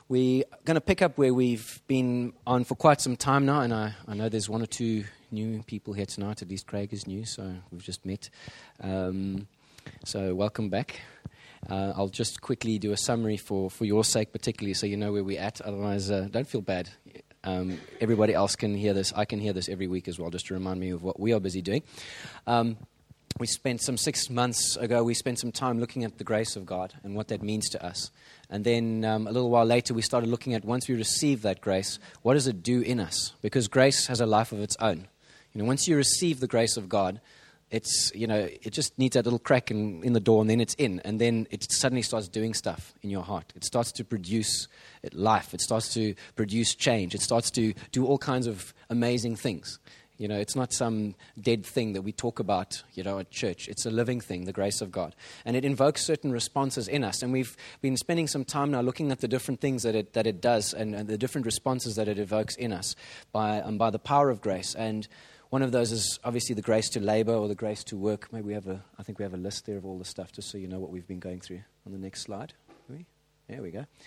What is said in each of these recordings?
We're going to pick up where we've been on for quite some time now, and I know there's one or two new people here tonight. At least Craig is new, so we've just met. So welcome back. I'll just quickly do a summary for your sake particularly, so you know where we're at. Otherwise, don't feel bad. Everybody else can hear this. I can hear this every week as well, just to remind me of what we are busy doing. We spent some 6 months ago, we spent some time looking at the grace of God and what that means to us. And then a little while later, we started looking at, once we receive that grace, what does it do in us? Because grace has a life of its own. You know, once you receive the grace of God, it's, you know, it just needs that little crack in the door, and then it's in. And then it suddenly starts doing stuff in your heart. It starts to produce life. It starts to produce change. It starts to do all kinds of amazing things. You know, it's not some dead thing that we talk about, you know, at church. It's a living thing, the grace of God. And it invokes certain responses in us. And we've been spending some time now looking at the different things that it does and the different responses that it evokes in us by the power of grace. And one of those is obviously the grace to labor or the grace to work. Maybe I think we have a list there of all the stuff just so you know what we've been going through. On the next slide. There we go.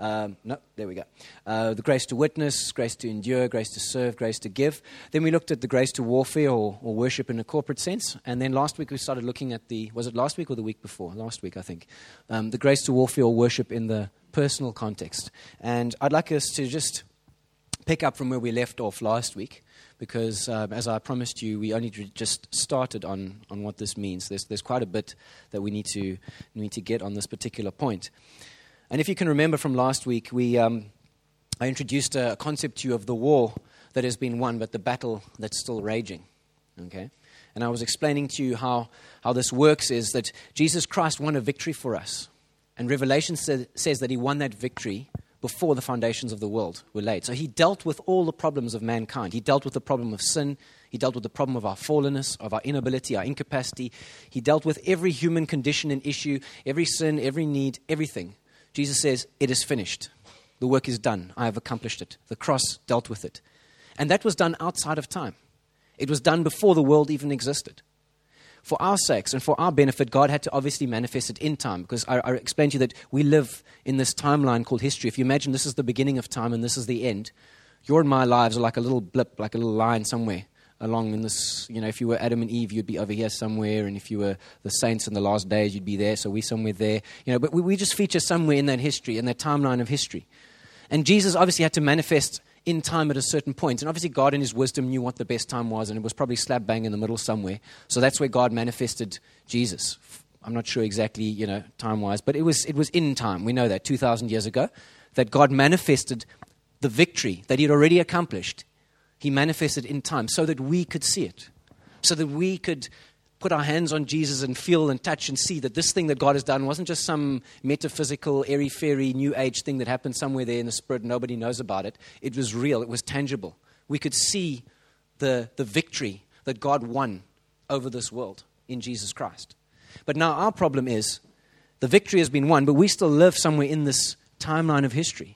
There we go. The grace to witness, grace to endure, grace to serve, grace to give. Then we looked at the grace to warfare or worship in a corporate sense. And then last week we started looking at was it last week or the week before? Last week, I think. The grace to warfare or worship in the personal context. And I'd like us to just pick up from where we left off last week. Because as I promised you, we only just started on what this means. There's quite a bit that we need to get on this particular point. And if you can remember from last week, I introduced a concept to you of the war that has been won, but the battle that's still raging. Okay, and I was explaining to you how this works is that Jesus Christ won a victory for us, and Revelation says that He won that victory before the foundations of the world were laid. So He dealt with all the problems of mankind. He dealt with the problem of sin. He dealt with the problem of our fallenness, of our inability, our incapacity. He dealt with every human condition and issue, every sin, every need, everything. Jesus says, it is finished. The work is done. I have accomplished it. The cross dealt with it. And that was done outside of time. It was done before the world even existed. For our sakes and for our benefit, God had to obviously manifest it in time, because I explained to you that we live in this timeline called history. If you imagine this is the beginning of time and this is the end, your and my lives are like a little blip, like a little line somewhere along in this. You know, if you were Adam and Eve, you'd be over here somewhere, and if you were the saints in the last days, you'd be there, so we're somewhere there. You know, but we just feature somewhere in that history, in that timeline of history. And Jesus obviously had to manifest in time at a certain point. And obviously God in His wisdom knew what the best time was, and it was probably slap bang in the middle somewhere. So that's where God manifested Jesus. I'm not sure exactly, you know, time-wise, but it was in time. We know that 2,000 years ago, that God manifested the victory that He had already accomplished. He manifested in time so that we could see it, so that we could put our hands on Jesus and feel and touch and see that this thing that God has done wasn't just some metaphysical, airy-fairy, new age thing that happened somewhere there in the spirit. Nobody knows about it. It was real. It was tangible. We could see the victory that God won over this world in Jesus Christ. But now our problem is the victory has been won, but we still live somewhere in this timeline of history.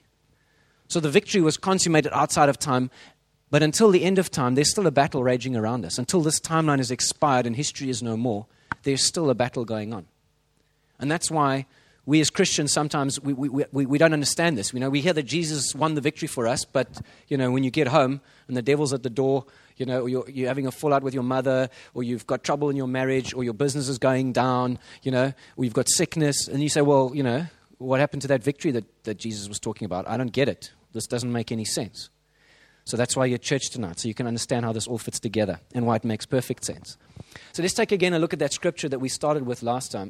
So the victory was consummated outside of time. But until the end of time, there's still a battle raging around us. Until this timeline is expired and history is no more, there's still a battle going on. And that's why we as Christians sometimes, we don't understand this. You know, we hear that Jesus won the victory for us, but, you know, when you get home and the devil's at the door, you know, or you're having a fallout with your mother, or you've got trouble in your marriage, or your business is going down, you know, or you've got sickness, and you say, well, you know, what happened to that victory that Jesus was talking about? I don't get it. This doesn't make any sense. So that's why you're at church tonight, so you can understand how this all fits together and why it makes perfect sense. So let's take again a look at that scripture that we started with last time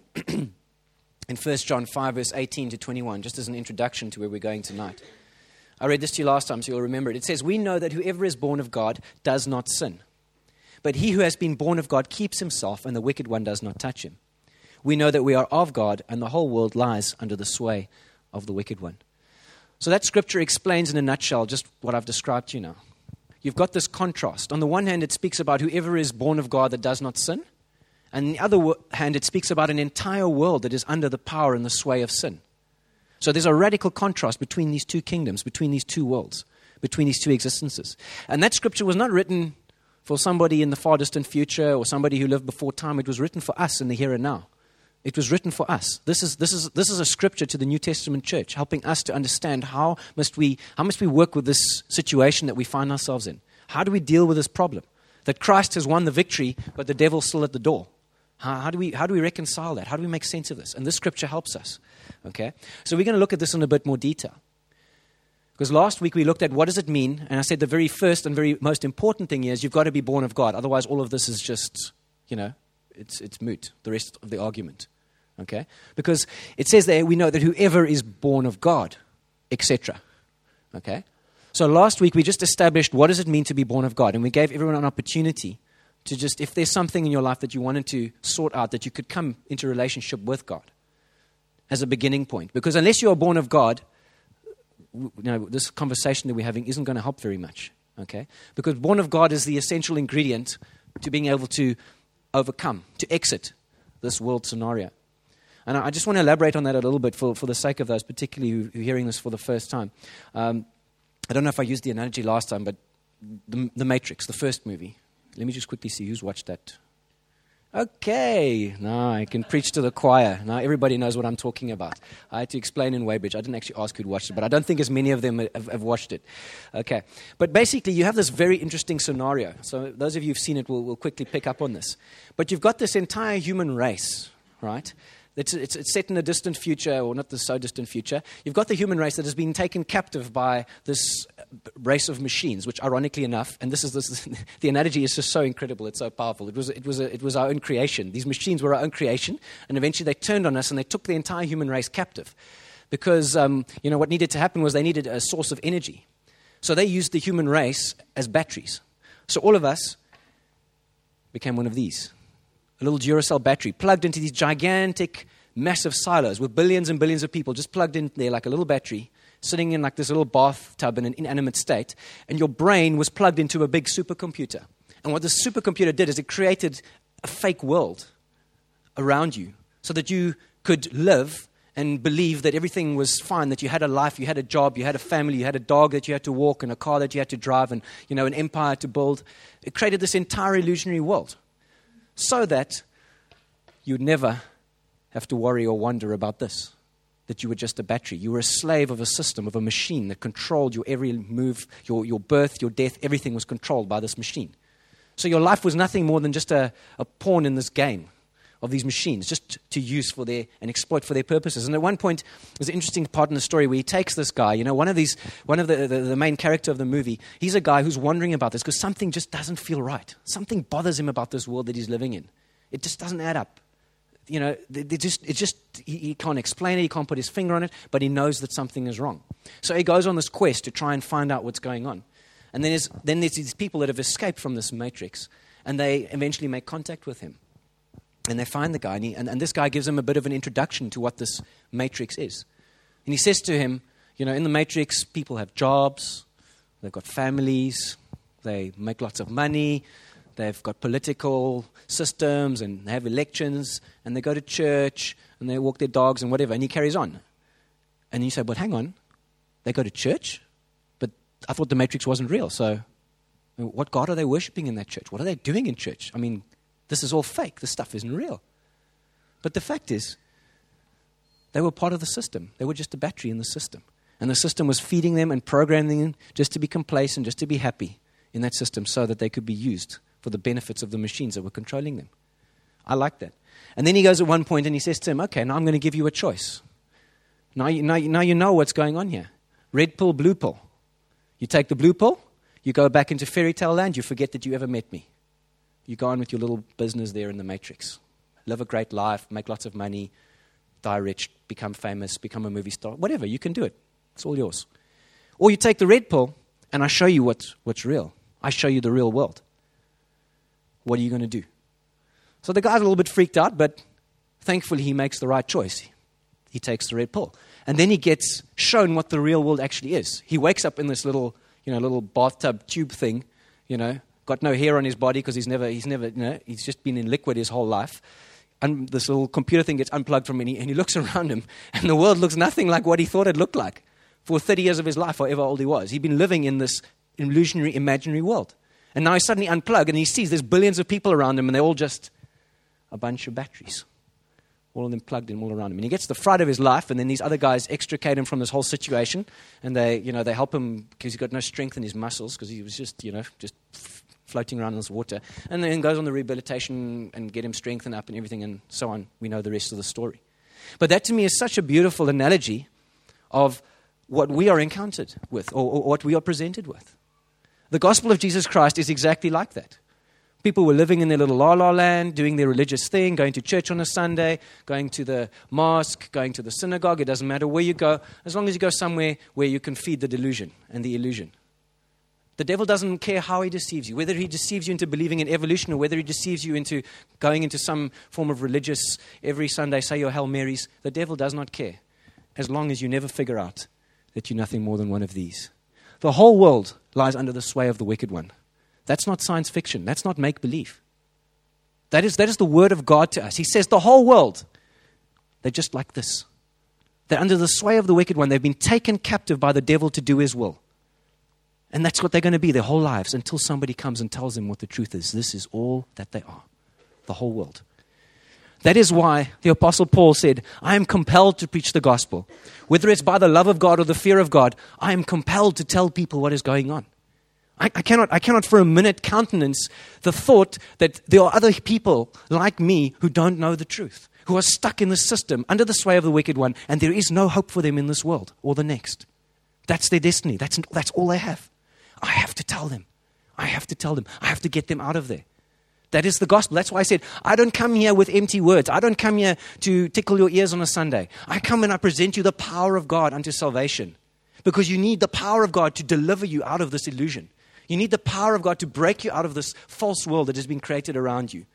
in 1 John 5, verse 18 to 21, just as an introduction to where we're going tonight. I read this to you last time, so you'll remember it. It says, we know that whoever is born of God does not sin. But he who has been born of God keeps himself, and the wicked one does not touch him. We know that we are of God, and the whole world lies under the sway of the wicked one. So that scripture explains in a nutshell just what I've described to you now. You've got this contrast. On the one hand, it speaks about whoever is born of God that does not sin. And on the other hand, it speaks about an entire world that is under the power and the sway of sin. So there's a radical contrast between these two kingdoms, between these two worlds, between these two existences. And that scripture was not written for somebody in the far distant future or somebody who lived before time. It was written for us in the here and now. It was written for us. This is a scripture to the New Testament church, helping us to understand how must we work with this situation that we find ourselves in. How do we deal with this problem? That Christ has won the victory, but the devil's still at the door. How do we reconcile that? How do we make sense of this? And this scripture helps us. Okay? So we're going to look at this in a bit more detail. Because last week we looked at what does it mean, and I said the very first and very most important thing is you've got to be born of God. Otherwise all of this is just, it's moot, the rest of the argument. Okay? Because it says there we know that whoever is born of God, etc. Okay? So last week we just established what does it mean to be born of God, and we gave everyone an opportunity to just, if there's something in your life that you wanted to sort out, that you could come into relationship with God as a beginning point. Because unless you are born of God, this conversation that we're having isn't going to help very much. Okay? Because born of God is the essential ingredient to being able to overcome, to exit this world scenario. And I just want to elaborate on that a little bit for the sake of those, particularly who are hearing this for the first time. I don't know if I used the analogy last time, but the Matrix, the first movie. Let me just quickly see who's watched that. Okay, now I can preach to the choir. Now everybody knows what I'm talking about. I had to explain in Weybridge. I didn't actually ask who'd watched it, but I don't think as many of them have watched it. Okay, but basically you have this very interesting scenario. So those of you who've seen it will quickly pick up on this. But you've got this entire human race, right? It's set in a distant future, or not the so distant future. You've got the human race that has been taken captive by this race of machines, which ironically enough, and the analogy is just so incredible, it's so powerful. It was our own creation. These machines were our own creation, and eventually they turned on us and they took the entire human race captive. Because, what needed to happen was they needed a source of energy. So they used the human race as batteries. So all of us became one of these. A little Duracell battery plugged into these gigantic, massive silos with billions and billions of people just plugged in there like a little battery, sitting in like this little bathtub in an inanimate state, and your brain was plugged into a big supercomputer. And what this supercomputer did is it created a fake world around you so that you could live and believe that everything was fine, that you had a life, you had a job, you had a family, you had a dog that you had to walk, and a car that you had to drive, and an empire to build. It created this entire illusionary world, so that you'd never have to worry or wonder about this, that you were just a battery. You were a slave of a system, of a machine that controlled your every move, your birth, your death, everything was controlled by this machine. So your life was nothing more than just a pawn in this game of these machines, just to use and exploit for their purposes. And at one point, there's an interesting part in the story where he takes this guy, one of the main character of the movie, he's a guy who's wondering about this because something just doesn't feel right. Something bothers him about this world that he's living in. It just doesn't add up. He can't explain it, he can't put his finger on it, but he knows that something is wrong. So he goes on this quest to try and find out what's going on. And then there's these people that have escaped from this matrix, and they eventually make contact with him. And they find the guy, and this guy gives him a bit of an introduction to what this matrix is. And he says to him, in the matrix, people have jobs, they've got families, they make lots of money, they've got political systems, and they have elections, and they go to church, and they walk their dogs, and whatever. And he carries on. And you say, but hang on, they go to church? But I thought the matrix wasn't real, so what God are they worshipping in that church? What are they doing in church? I mean, this is all fake. This stuff isn't real. But the fact is, they were part of the system. They were just a battery in the system. And the system was feeding them and programming them just to be complacent, just to be happy in that system so that they could be used for the benefits of the machines that were controlling them. I like that. And then he goes at one point and he says to him, okay, now I'm going to give you a choice. Now you know what's going on here. Red pill, blue pill. You take the blue pill, you go back into fairy tale land, you forget that you ever met me. You go on with your little business there in the matrix. Live a great life, make lots of money, die rich, become famous, become a movie star. Whatever, you can do it. It's all yours. Or you take the red pill, and I show you what's real. I show you the real world. What are you going to do? So the guy's a little bit freaked out, but thankfully he makes the right choice. He takes the red pill. And then he gets shown what the real world actually is. He wakes up in this little bathtub tube thing, got no hair on his body because he's just been in liquid his whole life. And this little computer thing gets unplugged from him, and he looks around him, and the world looks nothing like what he thought it looked like for 30 years of his life, however old he was. He'd been living in this illusionary, imaginary world. And now he's suddenly unplugged, and he sees there's billions of people around him, and they're all just a bunch of batteries. all of them plugged in all around him. And he gets the fright of his life, and then these other guys extricate him from this whole situation, and they help him because he's got no strength in his muscles because he was just floating around in this water. And then goes on the rehabilitation and get him strengthened up and everything and so on. We know the rest of the story. But that to me is such a beautiful analogy of what we are encountered with or what we are presented with. The gospel of Jesus Christ is exactly like that. People were living in their little la-la land, doing their religious thing, going to church on a Sunday, going to the mosque, going to the synagogue. It doesn't matter where you go, as long as you go somewhere where you can feed the delusion and the illusion. The devil doesn't care how he deceives you, whether he deceives you into believing in evolution or whether he deceives you into going into some form of religious, every Sunday say your Hail Marys. The devil does not care, as long as you never figure out that you're nothing more than one of these. The whole world lies under the sway of the wicked one. That's not science fiction. That's not make-believe. That is the word of God to us. He says the whole world, they're just like this. They're under the sway of the wicked one. They've been taken captive by the devil to do his will. And that's what they're going to be their whole lives until somebody comes and tells them what the truth is. This is all that they are, the whole world. That is why the Apostle Paul said, I am compelled to preach the gospel. Whether it's by the love of God or the fear of God, I am compelled to tell people what is going on. I cannot for a minute countenance the thought that there are other people like me who don't know the truth, who are stuck in the system under the sway of the wicked one, and there is no hope for them in this world or the next. That's their destiny. That's all they have. I have to tell them. I have to tell them. I have to get them out of there. That is the gospel. That's why I said, I don't come here with empty words. I don't come here to tickle your ears on a Sunday. I come and I present you the power of God unto salvation. Because you need the power of God to deliver you out of this illusion. You need the power of God to break you out of this false world that has been created around you.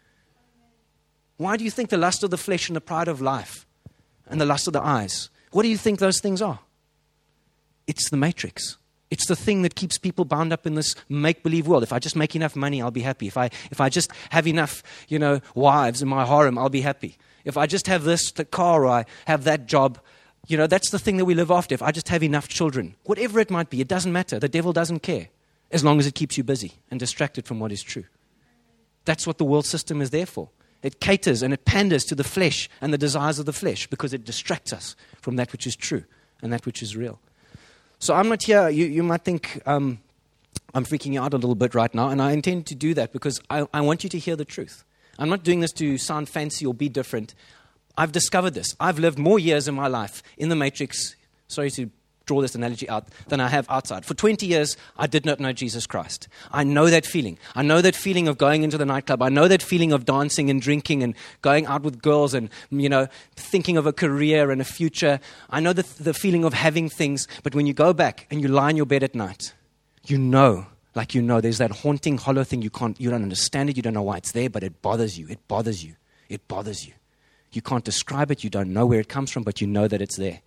Why do you think the lust of the flesh and the pride of life and the lust of the eyes, what do you think those things are? It's the matrix. It's the thing that keeps people bound up in this make-believe world. If I just make enough money, I'll be happy. If I just have enough, wives in my harem, I'll be happy. If I just have the car or I have that job, that's the thing that we live after. If I just have enough children, whatever it might be, it doesn't matter. The devil doesn't care as long as it keeps you busy and distracted from what is true. That's what the world system is there for. It caters and it panders to the flesh and the desires of the flesh because it distracts us from that which is true and that which is real. So I'm not here, you might think I'm freaking you out a little bit right now, and I intend to do that because I want you to hear the truth. I'm not doing this to sound fancy or be different. I've discovered this. I've lived more years in my life in the matrix, sorry to draw this analogy out, than I have outside. For 20 years, I did not know Jesus Christ. I know that feeling. I know that feeling of going into the nightclub. I know that feeling of dancing and drinking and going out with girls and, thinking of a career and a future. I know the feeling of having things, but when you go back and you lie in your bed at night, there's that haunting, hollow thing. You don't understand it. You don't know why it's there, but it bothers you. It bothers you. It bothers you. You can't describe it. You don't know where it comes from, but you know that it's there.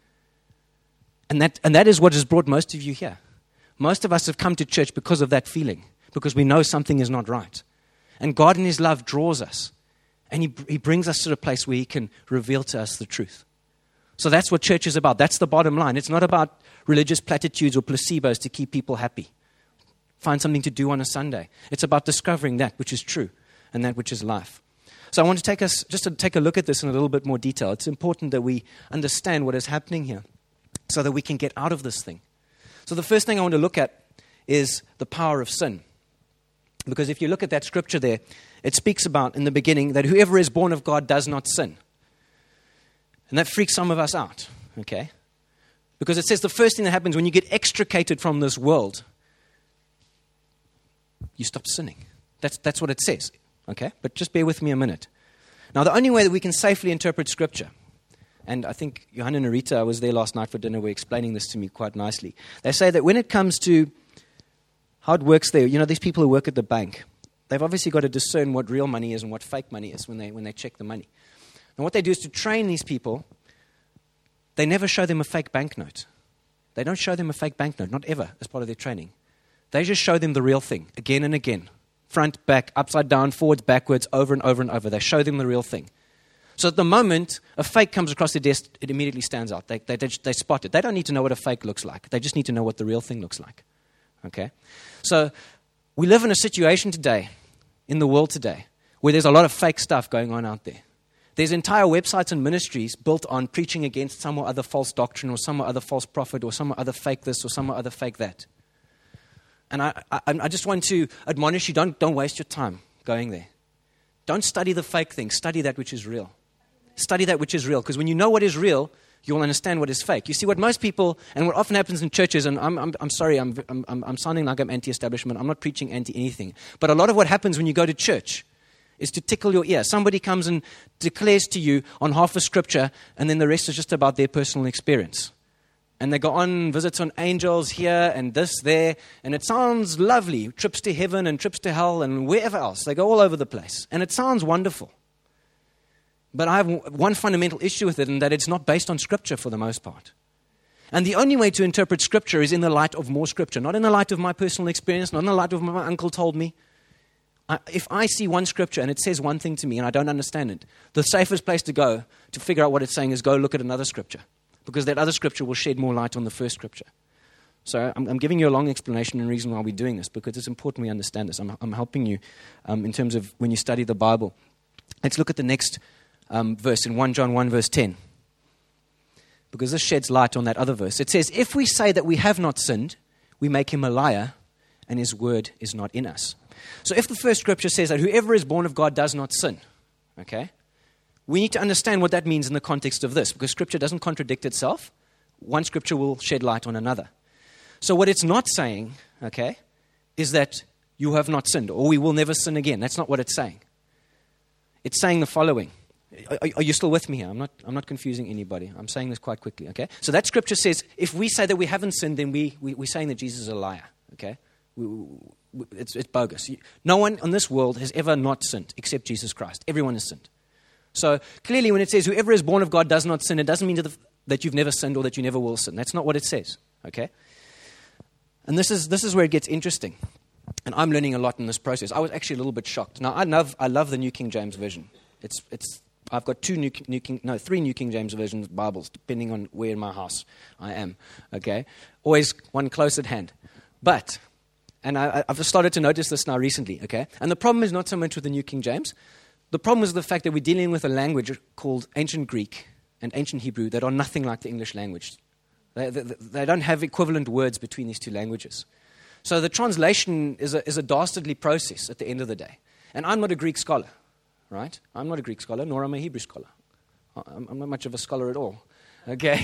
And that is what has brought most of you here. Most of us have come to church because of that feeling, because we know something is not right. And God in his love draws us, and he brings us to a place where he can reveal to us the truth. So that's what church is about. That's the bottom line. It's not about religious platitudes or placebos to keep people happy. Find something to do on a Sunday. It's about discovering that which is true and that which is life. So I want to take a look at this in a little bit more detail. It's important that we understand what is happening here, so that we can get out of this thing. So the first thing I want to look at is the power of sin. Because if you look at that scripture there, it speaks about in the beginning that whoever is born of God does not sin. And that freaks some of us out, okay? Because it says the first thing that happens when you get extricated from this world, you stop sinning. That's what it says, okay? But just bear with me a minute. Now, the only way that we can safely interpret scripture, and I think Johan and Rita, I was there last night for dinner, were explaining this to me quite nicely. They say that when it comes to how it works there, these people who work at the bank, they've obviously got to discern what real money is and what fake money is when they check the money. And what they do is to train these people, they never show them a fake banknote. They don't show them a fake banknote, not ever, as part of their training. They just show them the real thing, again and again. Front, back, upside down, forwards, backwards, over and over and over. They show them the real thing. So at the moment a fake comes across their desk, it immediately stands out. They spot it. They don't need to know what a fake looks like. They just need to know what the real thing looks like. Okay? So we live in a situation today, in the world today, where there's a lot of fake stuff going on out there. There's entire websites and ministries built on preaching against some or other false doctrine or some or other false prophet or some or other fake this or some or other fake that. And I just want to admonish you, don't waste your time going there. Don't study the fake thing. Study that which is real. Study that which is real. Because when you know what is real, you'll understand what is fake. You see, what most people, and what often happens in churches, and I'm sorry, I'm sounding like I'm anti-establishment. I'm not preaching anti-anything. But a lot of what happens when you go to church is to tickle your ear. Somebody comes and declares to you on half a scripture, and then the rest is just about their personal experience. And they go on visits on angels here and this, there, and it sounds lovely. Trips to heaven and trips to hell and wherever else. They go all over the place. And it sounds wonderful. But I have one fundamental issue with it, and that it's not based on Scripture for the most part. And the only way to interpret Scripture is in the light of more Scripture, not in the light of my personal experience, not in the light of what my uncle told me. If I see one Scripture and it says one thing to me and I don't understand it, the safest place to go to figure out what it's saying is go look at another Scripture, because that other Scripture will shed more light on the first Scripture. So I'm giving you a long explanation and reason why we're doing this, because it's important we understand this. I'm helping you in terms of when you study the Bible. Let's look at the next verse in 1 John 1 verse 10, because this sheds light on that other verse. It says, if we say that we have not sinned, we make him a liar, and his word is not in us. So if the first scripture says that whoever is born of God does not sin, okay, we need to understand what that means in the context of this, because scripture doesn't contradict itself. One scripture will shed light on another. So what it's not saying, okay, is that you have not sinned, or we will never sin again. That's not what it's saying. It's saying the following. Are you still with me here? I'm not confusing anybody. I'm saying this quite quickly, okay? So that scripture says, if we say that we haven't sinned, then we're saying that Jesus is a liar, okay? It's bogus. No one on this world has ever not sinned except Jesus Christ. Everyone has sinned. So clearly when it says whoever is born of God does not sin, it doesn't mean that you've never sinned or that you never will sin. That's not what it says, okay? And this is where it gets interesting. And I'm learning a lot in this process. I was actually a little bit shocked. Now, I love the New King James Version. I've got three New King James Versions Bibles, depending on where in my house I am, okay? Always one close at hand. But, and I've started to notice this now recently, okay? And the problem is not so much with the New King James. The problem is the fact that we're dealing with a language called Ancient Greek and Ancient Hebrew that are nothing like the English language. They don't have equivalent words between these two languages. So the translation is a dastardly process at the end of the day. And I'm not a Greek scholar, right? I'm not a Greek scholar, nor am I a Hebrew scholar. I'm not much of a scholar at all, okay?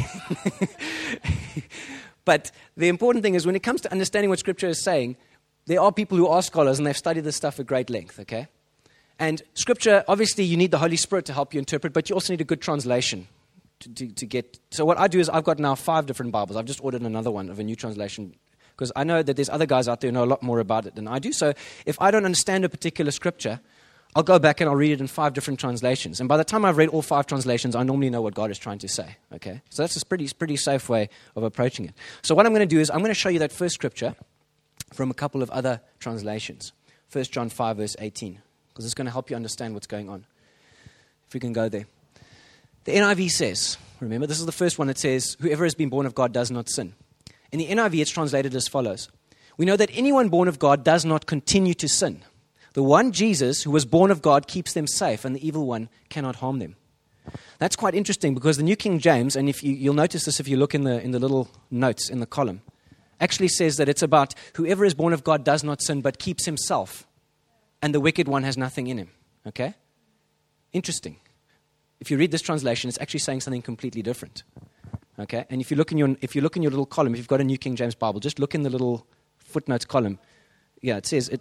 But the important thing is when it comes to understanding what Scripture is saying, there are people who are scholars and they've studied this stuff at great length, okay? And Scripture, obviously you need the Holy Spirit to help you interpret, but you also need a good translation to get. So what I do is I've got now 5 different Bibles. I've just ordered another one of a new translation because I know that there's other guys out there who know a lot more about it than I do. So if I don't understand a particular Scripture, I'll go back and I'll read it in 5 different translations. And by the time I've read all 5 translations, I normally know what God is trying to say, okay? So that's a pretty safe way of approaching it. So what I'm going to do is I'm going to show you that first Scripture from a couple of other translations. 1 John 5 verse 18, because it's going to help you understand what's going on. If we can go there. The NIV says, remember, this is the first one that says, whoever has been born of God does not sin. In the NIV, it's translated as follows. We know that anyone born of God does not continue to sin. The one, Jesus, who was born of God, keeps them safe, and the evil one cannot harm them. That's quite interesting because the New King James, and if you'll notice this if you look in the little notes in the column, actually says that it's about whoever is born of God does not sin but keeps himself, and the wicked one has nothing in him. Okay? Interesting. If you read this translation, it's actually saying something completely different. Okay? And if you look in your little column, if you've got a New King James Bible, just look in the little footnotes column. Yeah, it says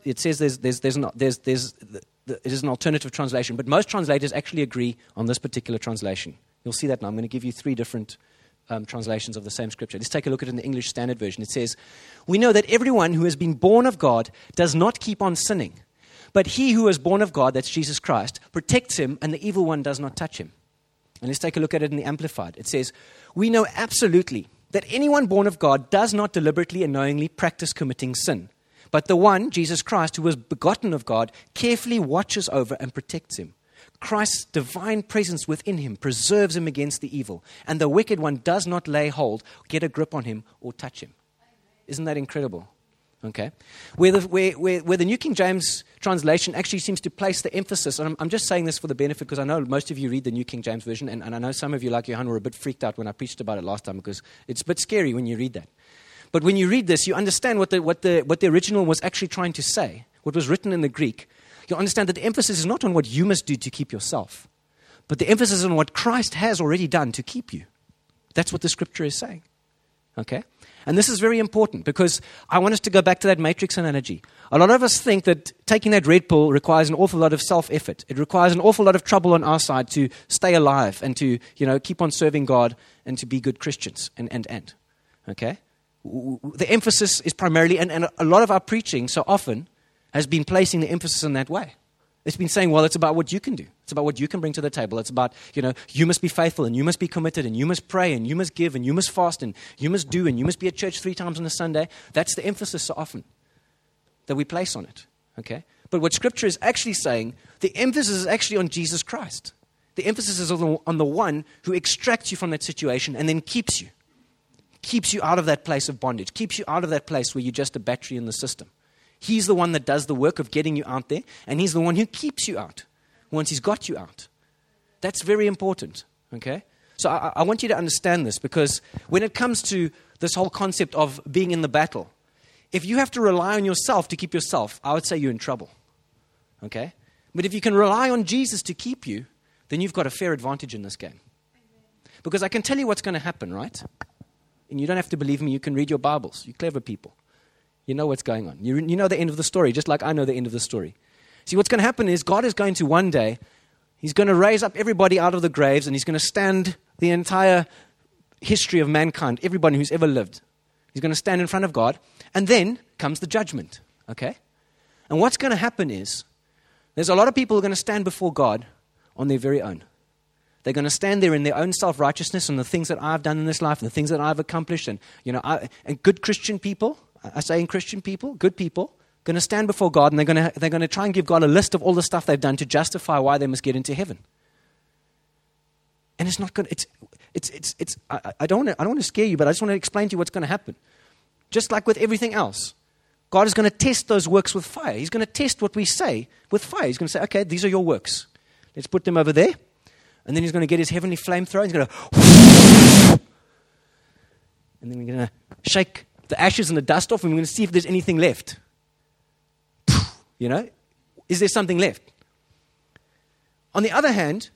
it is an alternative translation, but most translators actually agree on this particular translation. You'll see that now. I'm going to give you 3 different translations of the same scripture. Let's take a look at it in the English Standard Version. It says, we know that everyone who has been born of God does not keep on sinning, but he who is born of God, that's Jesus Christ, protects him and the evil one does not touch him. And let's take a look at it in the Amplified. It says, we know absolutely that anyone born of God does not deliberately and knowingly practice committing sin. But the one, Jesus Christ, who was begotten of God, carefully watches over and protects him. Christ's divine presence within him preserves him against the evil, and the wicked one does not lay hold, get a grip on him, or touch him. Isn't that incredible? Okay, where the New King James translation actually seems to place the emphasis, and I'm just saying this for the benefit because I know most of you read the New King James Version, and I know some of you, like Johan, were a bit freaked out when I preached about it last time because it's a bit scary when you read that. But when you read this, you understand what the original was actually trying to say, what was written in the Greek. You'll understand that the emphasis is not on what you must do to keep yourself, but the emphasis is on what Christ has already done to keep you. That's what the Scripture is saying. Okay? And this is very important because I want us to go back to that matrix analogy. A lot of us think that taking that red pill requires an awful lot of self-effort. It requires an awful lot of trouble on our side to stay alive and to, keep on serving God and to be good Christians. And. Okay? The emphasis is primarily, and a lot of our preaching so often has been placing the emphasis in that way. It's been saying, well, it's about what you can do. It's about what you can bring to the table. It's about, you must be faithful and you must be committed and you must pray and you must give and you must fast and you must do and you must be at church 3 times on a Sunday. That's the emphasis so often that we place on it. Okay? But what Scripture is actually saying, the emphasis is actually on Jesus Christ. The emphasis is on the one who extracts you from that situation and then keeps you. Keeps you out of that place of bondage. Keeps you out of that place where you're just a battery in the system. He's the one that does the work of getting you out there, and he's the one who keeps you out once he's got you out. That's very important, okay? So I want you to understand this because when it comes to this whole concept of being in the battle, if you have to rely on yourself to keep yourself, I would say you're in trouble, okay? But if you can rely on Jesus to keep you, then you've got a fair advantage in this game. Because I can tell you what's going to happen, right? And you don't have to believe me, you can read your Bibles. You clever people. You know what's going on. You know the end of the story, just like I know the end of the story. See, what's going to happen is God is going to one day, he's going to raise up everybody out of the graves and he's going to stand the entire history of mankind, everybody who's ever lived. He's going to stand in front of God and then comes the judgment, okay? And what's going to happen is there's a lot of people who are going to stand before God on their very own. They're going to stand there in their own self-righteousness and the things that I've done in this life and the things that I've accomplished. And, and good Christian people, I say in Christian people, good people, going to stand before God and they're going to try and give God a list of all the stuff they've done to justify why they must get into heaven. And it's not going to, I don't want to scare you, but I just want to explain to you what's going to happen. Just like with everything else, God is going to test those works with fire. He's going to test what we say with fire. He's going to say, okay, these are your works. Let's put them over there. And then he's going to get his heavenly flamethrower. He's going to, and then we're going to shake the ashes and the dust off, and we're going to see if there's anything left. Is there something left? On the other hand,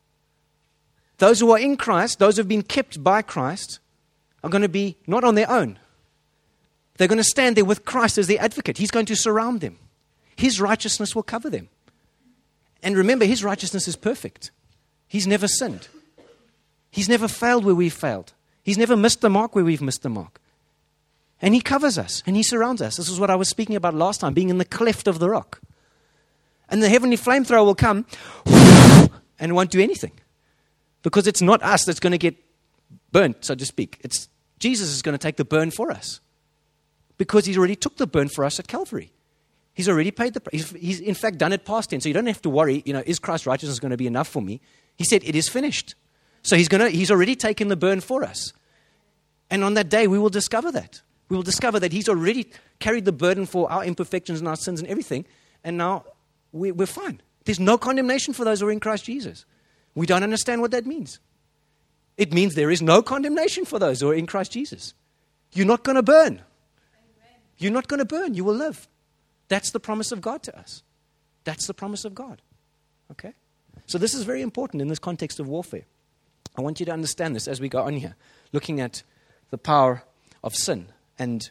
those who are in Christ, those who have been kept by Christ, are going to be not on their own. They're going to stand there with Christ as their advocate. He's going to surround them. His righteousness will cover them. And remember, his righteousness is perfect. He's never sinned. He's never failed where we've failed. He's never missed the mark where we've missed the mark. And he covers us and he surrounds us. This is what I was speaking about last time, being in the cleft of the rock. And the heavenly flamethrower will come and won't do anything. Because it's not us that's going to get burnt, so to speak. It's Jesus is going to take the burn for us. Because he's already took the burn for us at Calvary. He's already paid the price. He's in fact done it past tense. So you don't have to worry, is Christ's righteousness going to be enough for me? He said, it is finished. So he's already taken the burn for us. And on that day, we will discover that. We will discover that he's already carried the burden for our imperfections and our sins and everything. And now we're fine. There's no condemnation for those who are in Christ Jesus. We don't understand what that means. It means there is no condemnation for those who are in Christ Jesus. You're not going to burn. Amen. You're not going to burn. You will live. That's the promise of God to us. That's the promise of God. Okay? So this is very important in this context of warfare. I want you to understand this as we go on here, looking at the power of sin and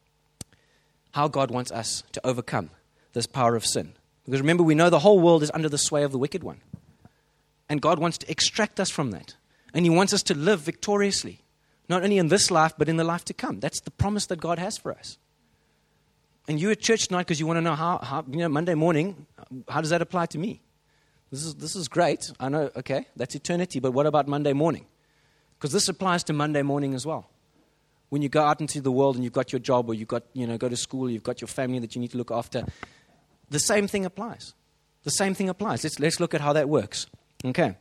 how God wants us to overcome this power of sin. Because remember, we know the whole world is under the sway of the wicked one. And God wants to extract us from that. And he wants us to live victoriously, not only in this life, but in the life to come. That's the promise that God has for us. And you're at church tonight because you want to know how Monday morning, how does that apply to me? This is great. I know, okay, that's eternity, but what about Monday morning? Because this applies to Monday morning as well. When you go out into the world and you've got your job or you've got, go to school, you've got your family that you need to look after, the same thing applies. The same thing applies. Let's look at how that works. Okay.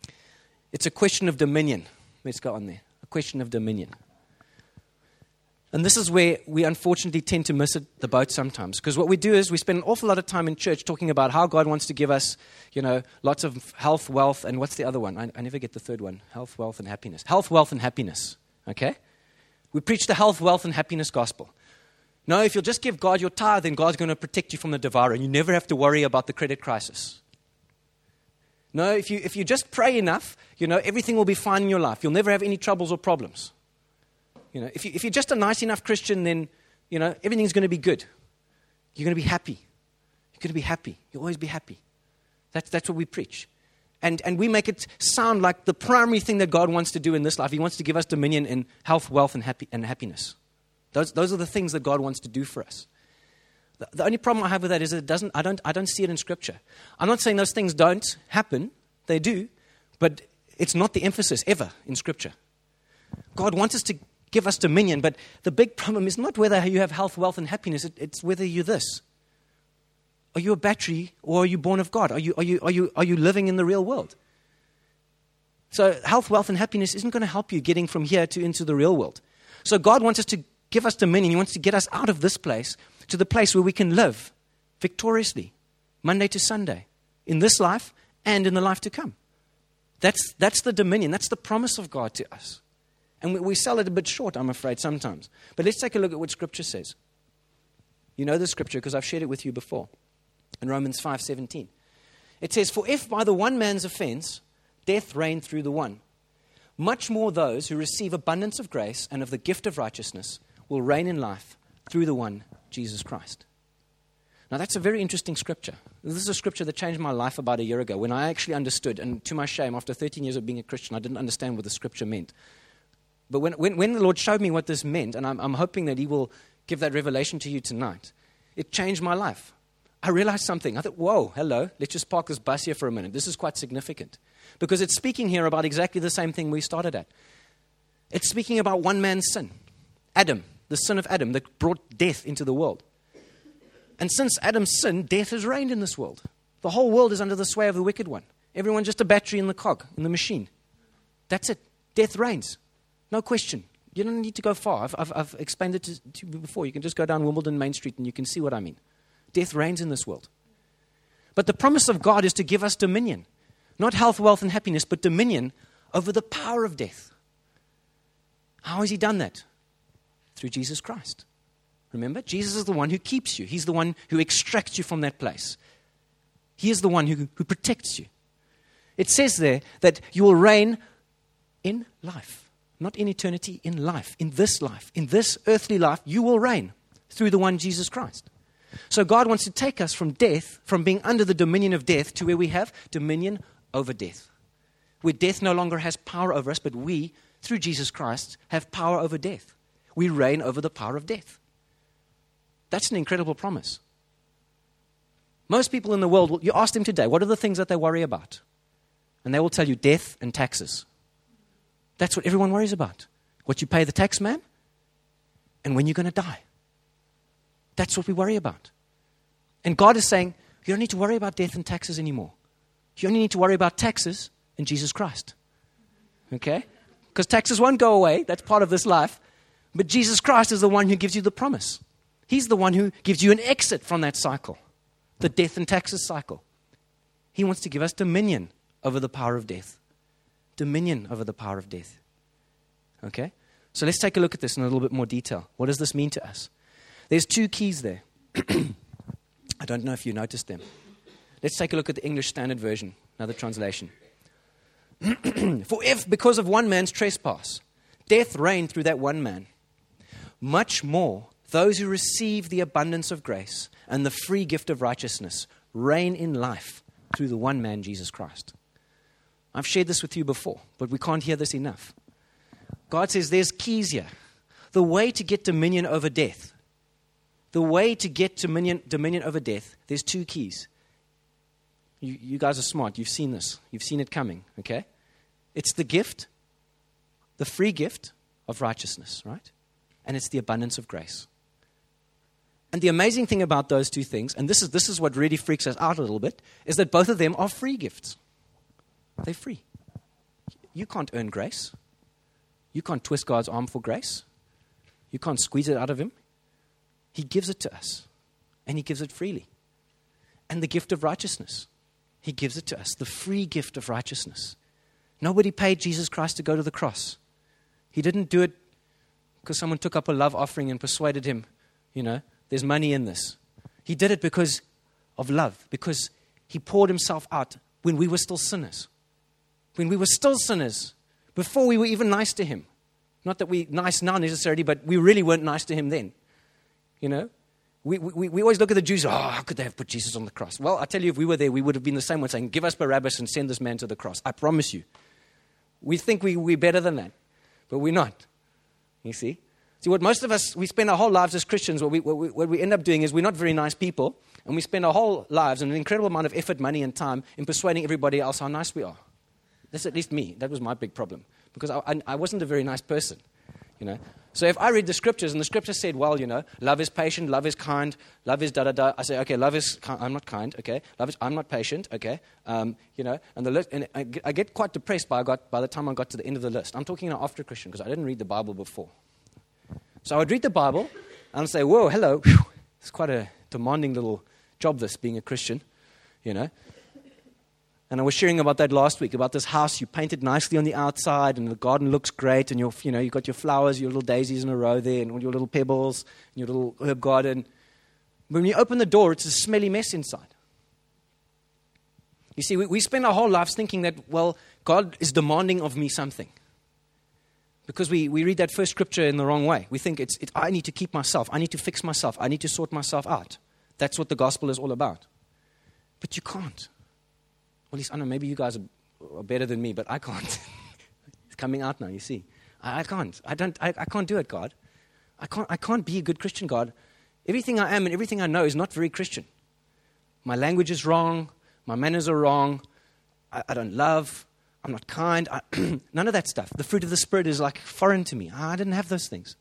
It's a question of dominion. Let's go on there. A question of dominion. And this is where we unfortunately tend to miss the boat sometimes. Because what we do is we spend an awful lot of time in church talking about how God wants to give us, lots of health, wealth, and what's the other one? I never get the third one. Health, wealth, and happiness. Health, wealth, and happiness. Okay? We preach the health, wealth, and happiness gospel. No, if you'll just give God your tithe, then God's going to protect you from the devourer, and you never have to worry about the credit crisis. No, if you just pray enough, everything will be fine in your life. You'll never have any troubles or problems. If you're just a nice enough Christian, then, everything's going to be good. You're going to be happy. You're going to be happy. You'll always be happy. That's what we preach. And we make it sound like the primary thing that God wants to do in this life. He wants to give us dominion in health, wealth, and happiness. Those are the things that God wants to do for us. The only problem I have with that is that I don't see it in Scripture. I'm not saying those things don't happen. They do. But it's not the emphasis ever in Scripture. God wants us to give us dominion, but the big problem is not whether you have health, wealth, and happiness. It's whether you're this. Are you a battery, or are you born of God? Are you living in the real world? So health, wealth, and happiness isn't going to help you getting from here into the real world. So God wants us to give us dominion. He wants to get us out of this place to the place where we can live victoriously, Monday to Sunday, in this life and in the life to come. That's the dominion. That's the promise of God to us. And we sell it a bit short, I'm afraid, sometimes. But let's take a look at what Scripture says. You know the Scripture because I've shared it with you before. In Romans 5:17. It says, "For if by the one man's offense death reigned through the one, much more those who receive abundance of grace and of the gift of righteousness will reign in life through the one, Jesus Christ." Now that's a very interesting Scripture. This is a Scripture that changed my life about a year ago when I actually understood, and to my shame, after 13 years of being a Christian, I didn't understand what the Scripture meant. But when the Lord showed me what this meant, and I'm hoping that He will give that revelation to you tonight, it changed my life. I realized something. I thought, whoa, hello, let's just park this bus here for a minute. This is quite significant. Because it's speaking here about exactly the same thing we started at. It's speaking about one man's sin. Adam, the sin of Adam that brought death into the world. And since Adam's sin, death has reigned in this world. The whole world is under the sway of the wicked one. Everyone's just a battery in the cog, in the machine. That's it. Death reigns. No question. You don't need to go far. I've explained it to you before. You can just go down Wimbledon Main Street and you can see what I mean. Death reigns in this world. But the promise of God is to give us dominion. Not health, wealth, and happiness, but dominion over the power of death. How has He done that? Through Jesus Christ. Remember, Jesus is the one who keeps you. He's the one who extracts you from that place. He is the one who protects you. It says there that you will reign in life. Not in eternity, in life. In this earthly life, you will reign through the one Jesus Christ. So God wants to take us from death, from being under the dominion of death, to where we have dominion over death. Where death no longer has power over us, but we, through Jesus Christ, have power over death. We reign over the power of death. That's an incredible promise. Most people in the world, you ask them today, what are the things that they worry about? And they will tell you death and taxes. That's what everyone worries about. What you pay the tax man and when you're going to die. That's what we worry about. And God is saying, you don't need to worry about death and taxes anymore. You only need to worry about taxes and Jesus Christ. Okay? Because taxes won't go away. That's part of this life. But Jesus Christ is the one who gives you the promise. He's the one who gives you an exit from that cycle, the death and taxes cycle. He wants to give us dominion over the power of death. Dominion over the power of death. Okay? So let's take a look at this in a little bit more detail. What does this mean to us? There's two keys there. I don't know if you noticed them. Let's take a look at the English Standard Version, another translation. For if, because of one man's trespass, death reigned through that one man, much more those who receive the abundance of grace and the free gift of righteousness reign in life through the one man, Jesus Christ. I've shared this with you before, but we can't hear this enough. God says there's keys here. The way to get dominion over death, dominion over death, there's two keys. You guys are smart. You've seen this. You've seen it coming, okay? It's the gift, the free gift of righteousness, right? And it's the abundance of grace. And the amazing thing about those two things, and this is what really freaks us out a little bit, is that both of them are free gifts. They're free. You can't earn grace. You can't twist God's arm for grace. You can't squeeze it out of him. He gives it to us, and he gives it freely. And the gift of righteousness, he gives it to us, the free gift of righteousness. Nobody paid Jesus Christ to go to the cross. He didn't do it because someone took up a love offering and persuaded him, there's money in this. He did it because of love, because he poured himself out when we were still sinners. When we were still sinners, before we were even nice to him. Not that we're nice now necessarily, but we really weren't nice to him then. We always look at the Jews, how could they have put Jesus on the cross? Well, I tell you, if we were there, we would have been the same one saying, give us Barabbas and send this man to the cross. I promise you. We think we're better than that, but we're not. You see? See, what most of us, we spend our whole lives as Christians, what we end up doing is we're not very nice people, and we spend our whole lives and an incredible amount of effort, money, and time in persuading everybody else how nice we are. That's at least me. That was my big problem, because I wasn't a very nice person, So if I read the scriptures, and the scripture said, well, love is patient, love is kind, love is da-da-da. I say, okay, love is I'm not kind, okay. Love is, I'm not patient, okay. And the list, and I get quite depressed by the time I got to the end of the list. I'm talking now after a Christian, because I didn't read the Bible before. So I would read the Bible, and I'd say, whoa, hello. It's quite a demanding little job, this, being a Christian, And I was sharing about that last week, about this house you painted nicely on the outside, and the garden looks great, and you've got your flowers, your little daisies in a row there, and all your little pebbles, and your little herb garden. When you open the door, it's a smelly mess inside. You see, we spend our whole lives thinking that, well, God is demanding of me something. Because we read that first scripture in the wrong way. We think I need to keep myself, I need to fix myself, I need to sort myself out. That's what the gospel is all about. But you can't. Well, at least, I know, maybe you guys are better than me, but I can't. It's coming out now, you see. I can't. I can't do it, God. I can't be a good Christian, God. Everything I am and everything I know is not very Christian. My language is wrong. My manners are wrong. I don't love. I'm not kind. None of that stuff. The fruit of the Spirit is like foreign to me. I didn't have those things.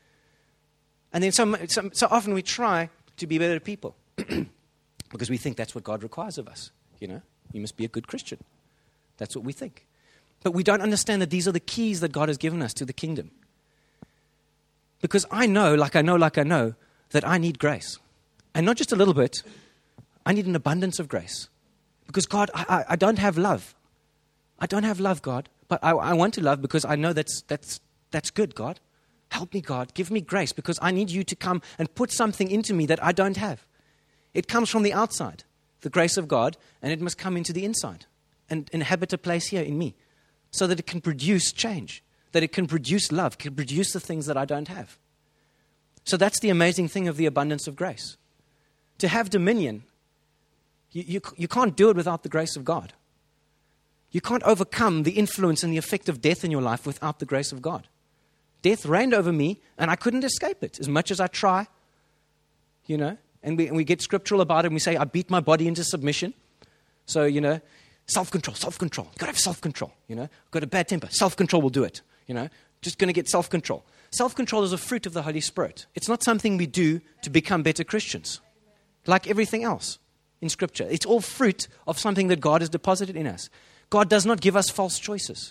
And then so often we try to be better people because we think that's what God requires of us. You must be a good Christian. That's what we think. But we don't understand that these are the keys that God has given us to the kingdom. Because I know, that I need grace. And not just a little bit. I need an abundance of grace. Because God, I don't have love. I don't have love, God. But I want to love because I know that's good, God. Help me, God. Give me grace because I need you to come and put something into me that I don't have. It comes from the outside, the grace of God, and it must come into the inside and inhabit a place here in me so that it can produce change, that it can produce love, can produce the things that I don't have. So that's the amazing thing of the abundance of grace. To have dominion, you can't do it without the grace of God. You can't overcome the influence and the effect of death in your life without the grace of God. Death reigned over me, and I couldn't escape it as much as I try, And we get scriptural about it, and we say, I beat my body into submission. So, self-control. You've got to have self-control, I've got a bad temper. Self-control will do it, Just going to get self-control. Self-control is a fruit of the Holy Spirit. It's not something we do to become better Christians. Like everything else in Scripture. It's all fruit of something that God has deposited in us. God does not give us false choices.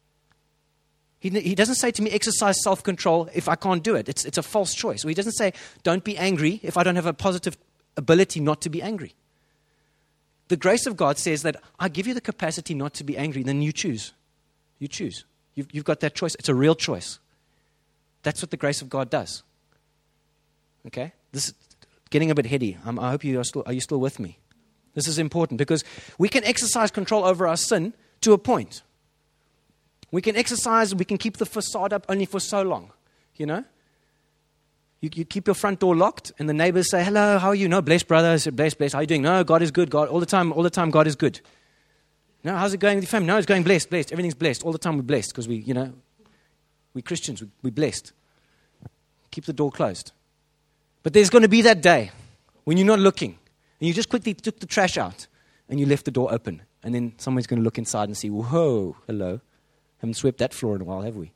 He doesn't say to me, exercise self-control if I can't do it. It's a false choice. Or he doesn't say, don't be angry if I don't have a positive ability not to be angry. The grace of God says that I give you the capacity not to be angry, then you choose. You choose. You've got that choice. It's a real choice. That's what the grace of God does. Okay? This is getting a bit heady. I hope are you still with me? This is important because we can exercise control over our sin to a point. We can keep the facade up only for so long, You keep your front door locked and the neighbors say, hello, how are you? No, blessed brother. I said, blessed. How are you doing? No, God is good. God, all the time God is good. No, how's it going with your family? No, it's going blessed. Everything's blessed. All the time we're blessed because we're Christians. We're blessed. Keep the door closed. But there's going to be that day when you're not looking and you just quickly took the trash out and you left the door open. And then someone's going to look inside and see, whoa, hello. Haven't swept that floor in a while, have we?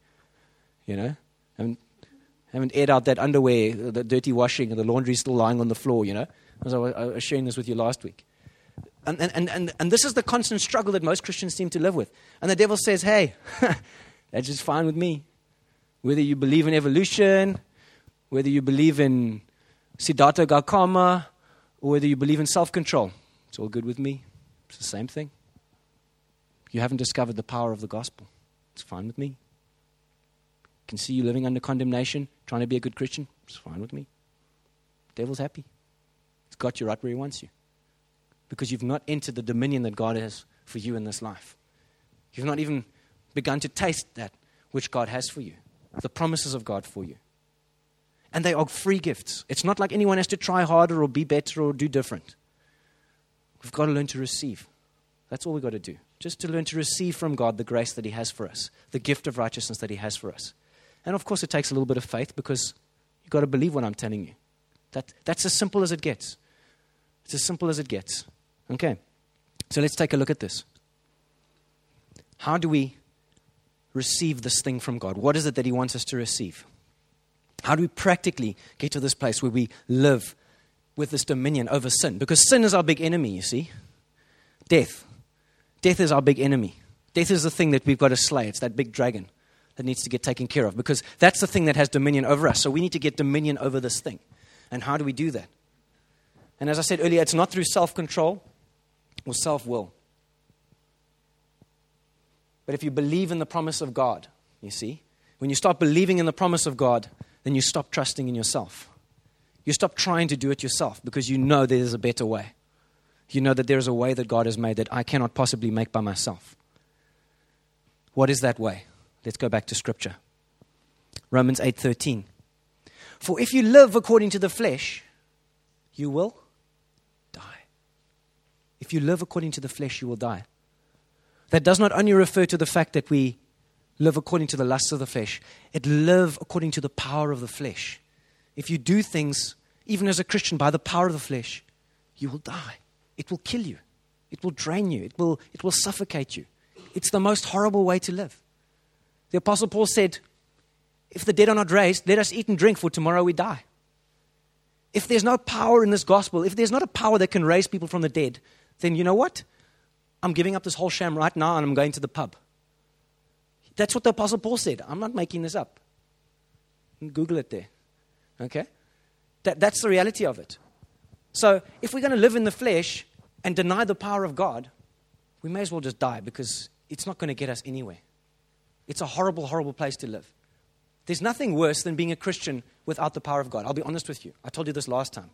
Haven't aired out that underwear, the dirty washing, and the laundry's still lying on the floor, As I was sharing this with you last week. And this is the constant struggle that most Christians seem to live with. And the devil says, hey, that's just fine with me. Whether you believe in evolution, Whether you believe in Siddhartha Gautama or whether you believe in self-control, it's all good with me. It's the same thing. You haven't discovered the power of the gospel. It's fine with me. I can see you living under condemnation, trying to be a good Christian. It's fine with me. Devil's happy. He's got you right where he wants you. Because you've not entered the dominion that God has for you in this life. You've not even begun to taste that which God has for you. The promises of God for you. And they are free gifts. It's not like anyone has to try harder or be better or do different. We've got to learn to receive. That's all we've got to do. Just to learn to receive from God the grace that He has for us. The gift of righteousness that He has for us. And of course it takes a little bit of faith because you've got to believe what I'm telling you. That's as simple as it gets. It's as simple as it gets. Okay. So let's take a look at this. How do we receive this thing from God? What is it that He wants us to receive? How do we practically get to this place where we live with this dominion over sin? Because sin is our big enemy, you see. Death. Death is our big enemy. Death is the thing that we've got to slay. It's that big dragon that needs to get taken care of because that's the thing that has dominion over us. So we need to get dominion over this thing. And how do we do that? And as I said earlier, it's not through self-control or self-will. But if you believe in the promise of God, you see, when you start believing in the promise of God, then you stop trusting in yourself. You stop trying to do it yourself because you know there is a better way. You know that there is a way that God has made that I cannot possibly make by myself. What is that way? Let's go back to Scripture. Romans 8:13. For if you live according to the flesh, you will die. If you live according to the flesh, you will die. That does not only refer to the fact that we live according to the lusts of the flesh. It live according to the power of the flesh. If you do things, even as a Christian, by the power of the flesh, you will die. It will kill you. It will drain you. It will suffocate you. It's the most horrible way to live. The Apostle Paul said, if the dead are not raised, let us eat and drink, for tomorrow we die. If there's no power in this gospel, if there's not a power that can raise people from the dead, then you know what? I'm giving up this whole sham right now and I'm going to the pub. That's what the Apostle Paul said. I'm not making this up. Google it there. Okay? That's the reality of it. So if we're going to live in the flesh and deny the power of God, we may as well just die because it's not going to get us anywhere. It's a horrible, horrible place to live. There's nothing worse than being a Christian without the power of God. I'll be honest with you. I told you this last time.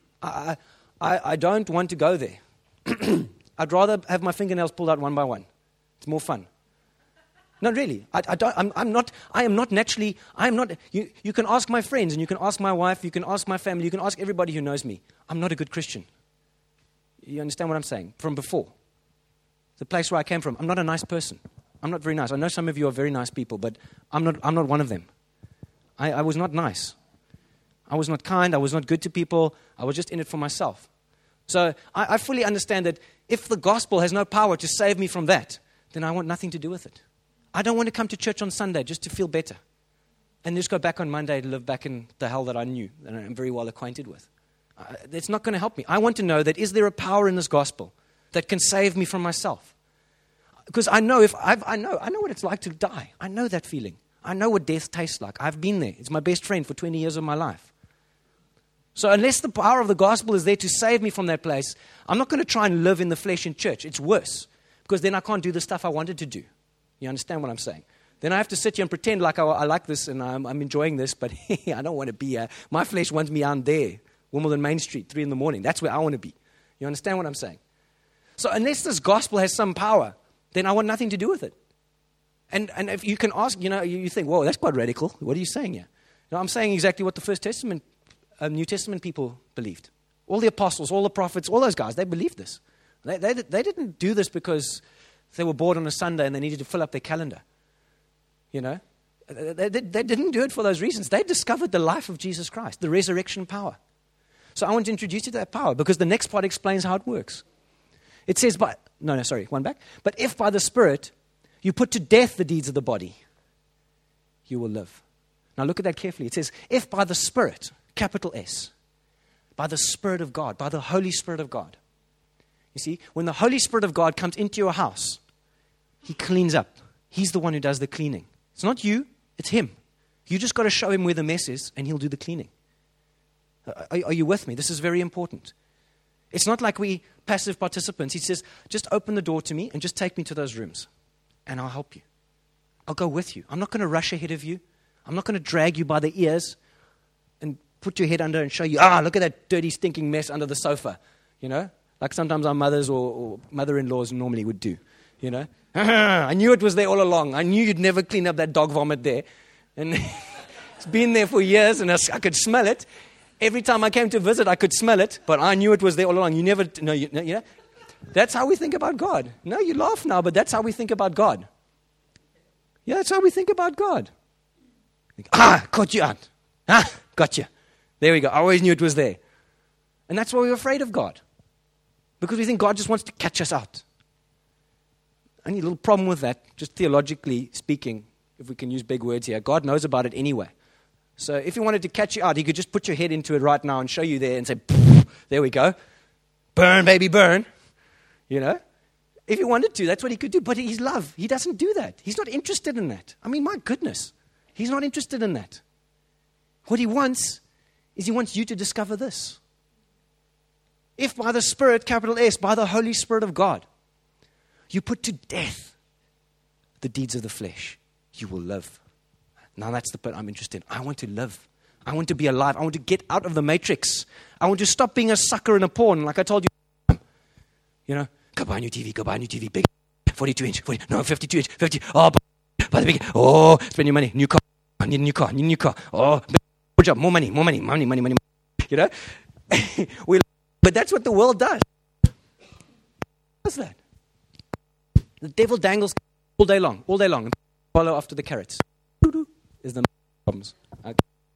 I don't want to go there. I'd rather have my fingernails pulled out one by one. It's more fun. No, really. I am not naturally, you can ask my friends and you can ask my wife, you can ask my family, you can ask everybody who knows me. I'm not a good Christian. You understand what I'm saying? From before. The place where I came from, I'm not a nice person. I'm not very nice. I know some of you are very nice people, but I'm not one of them. I was not nice. I was not kind. I was not good to people. I was just in it for myself. So I fully understand that if the gospel has no power to save me from that, then I want nothing to do with it. I don't want to come to church on Sunday just to feel better and just go back on Monday to live back in the hell that I knew and I'm very well acquainted with. It's not going to help me. I want to know that is there a power in this gospel that can save me from myself? Because I know I know what it's like to die. I know that feeling. I know what death tastes like. I've been there. It's my best friend for 20 years of my life. So unless the power of the gospel is there to save me from that place, I'm not going to try and live in the flesh in church. It's worse because then I can't do the stuff I wanted to do. You understand what I'm saying? Then I have to sit here and pretend like I like this and I'm enjoying this, but I don't want to be here. My flesh wants me out there, Wimbledon Main Street, 3 a.m. That's where I want to be. You understand what I'm saying? So unless this gospel has some power, then I want nothing to do with it. And if you can ask, you think, whoa, that's quite radical. What are you saying here? I'm saying exactly what the First Testament, New Testament people believed. All the apostles, all the prophets, all those guys, they believed this. They didn't do this because they were bored on a Sunday and they needed to fill up their calendar. They didn't do it for those reasons. They discovered the life of Jesus Christ, the resurrection power. So I want to introduce you to that power because the next part explains how it works. It says, one back. But if by the Spirit you put to death the deeds of the body, you will live. Now look at that carefully. It says, if by the Spirit, capital S, by the Spirit of God, by the Holy Spirit of God. You see, when the Holy Spirit of God comes into your house, He cleans up. He's the one who does the cleaning. It's not you, it's Him. You just got to show him where the mess is, and he'll do the cleaning. Are you with me? This is very important. It's not like we passive participants. He says, just open the door to me and just take me to those rooms, and I'll help you. I'll go with you. I'm not going to rush ahead of you. I'm not going to drag you by the ears and put your head under and show you, look at that dirty, stinking mess under the sofa, like sometimes our mothers or mother-in-laws normally would do, I knew it was there all along. I knew you'd never clean up that dog vomit there. And it's been there for years, and I could smell it. Every time I came to visit, I could smell it, but I knew it was there all along. That's how we think about God. No, you laugh now, but that's how we think about God. Yeah, that's how we think about God. Caught you out. Got you. There we go. I always knew it was there. And that's why we're afraid of God. Because we think God just wants to catch us out. Only little problem with that, just theologically speaking, if we can use big words here, God knows about it anyway. So if he wanted to catch you out, he could just put your head into it right now and show you there and say, there we go. Burn, baby, burn. If he wanted to, that's what he could do. But he's love. He doesn't do that. He's not interested in that. I mean, my goodness. He's not interested in that. What he wants is he wants you to discover this. If by the Spirit, capital S, by the Holy Spirit of God, you put to death the deeds of the flesh, you will live. Now that's the part I'm interested in. I want to live. I want to be alive. I want to get out of the matrix. I want to stop being a sucker in a porn, like I told you. Go buy a new TV, big 42-inch, 52-inch, 50. Oh, buy the big. Oh, spend your money. New car. I need a new car. Oh, good job. More money. But that's what the world does. What's that? The devil dangles all day long. And follow after the carrots. Is the problems. Okay.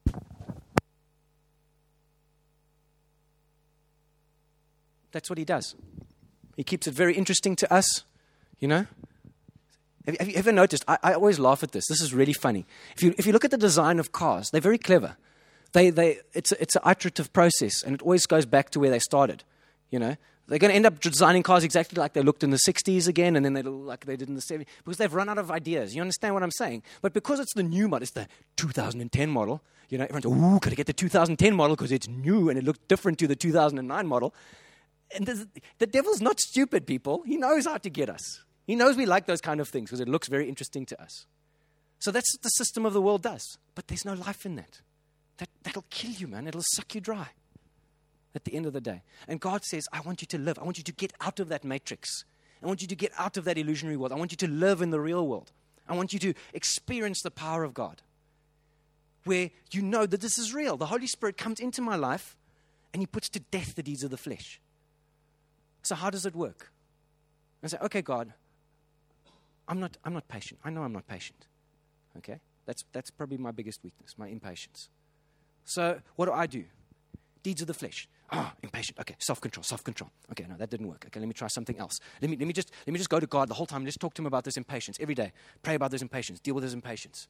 That's what he does. He keeps it very interesting to us, Have you ever noticed? I always laugh at this. This is really funny. If you look at the design of cars, they're very clever. It's an iterative process, and it always goes back to where they started. They're going to end up designing cars exactly like they looked in the 60s again, and then they look like they did in the 70s, because they've run out of ideas. You understand what I'm saying? But because it's the new model, it's the 2010 model, everyone's, got to get the 2010 model because it's new and it looks different to the 2009 model. And the devil's not stupid, people. He knows how to get us. He knows we like those kind of things because it looks very interesting to us. So that's what the system of the world does. But there's no life in that. That'll kill you, man. It'll suck you dry at the end of the day. And God says, I want you to live. I want you to get out of that matrix. I want you to get out of that illusionary world. I want you to live in the real world. I want you to experience the power of God, where you know that this is real. The Holy Spirit comes into my life and he puts to death the deeds of the flesh. So how does it work? I say, okay, God, I'm not patient. I know I'm not patient. Okay? That's probably my biggest weakness, my impatience. So what do? Deeds of the flesh. Impatient. Okay, self-control. Okay, no, that didn't work. Okay, let me try something else. Let me just go to God the whole time and just talk to him about this impatience every day. Pray about this impatience. Deal with this impatience.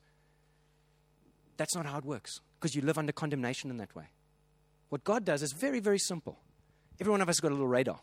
That's not how it works, because you live under condemnation in that way. What God does is very, very simple. Every one of us has got a little radar.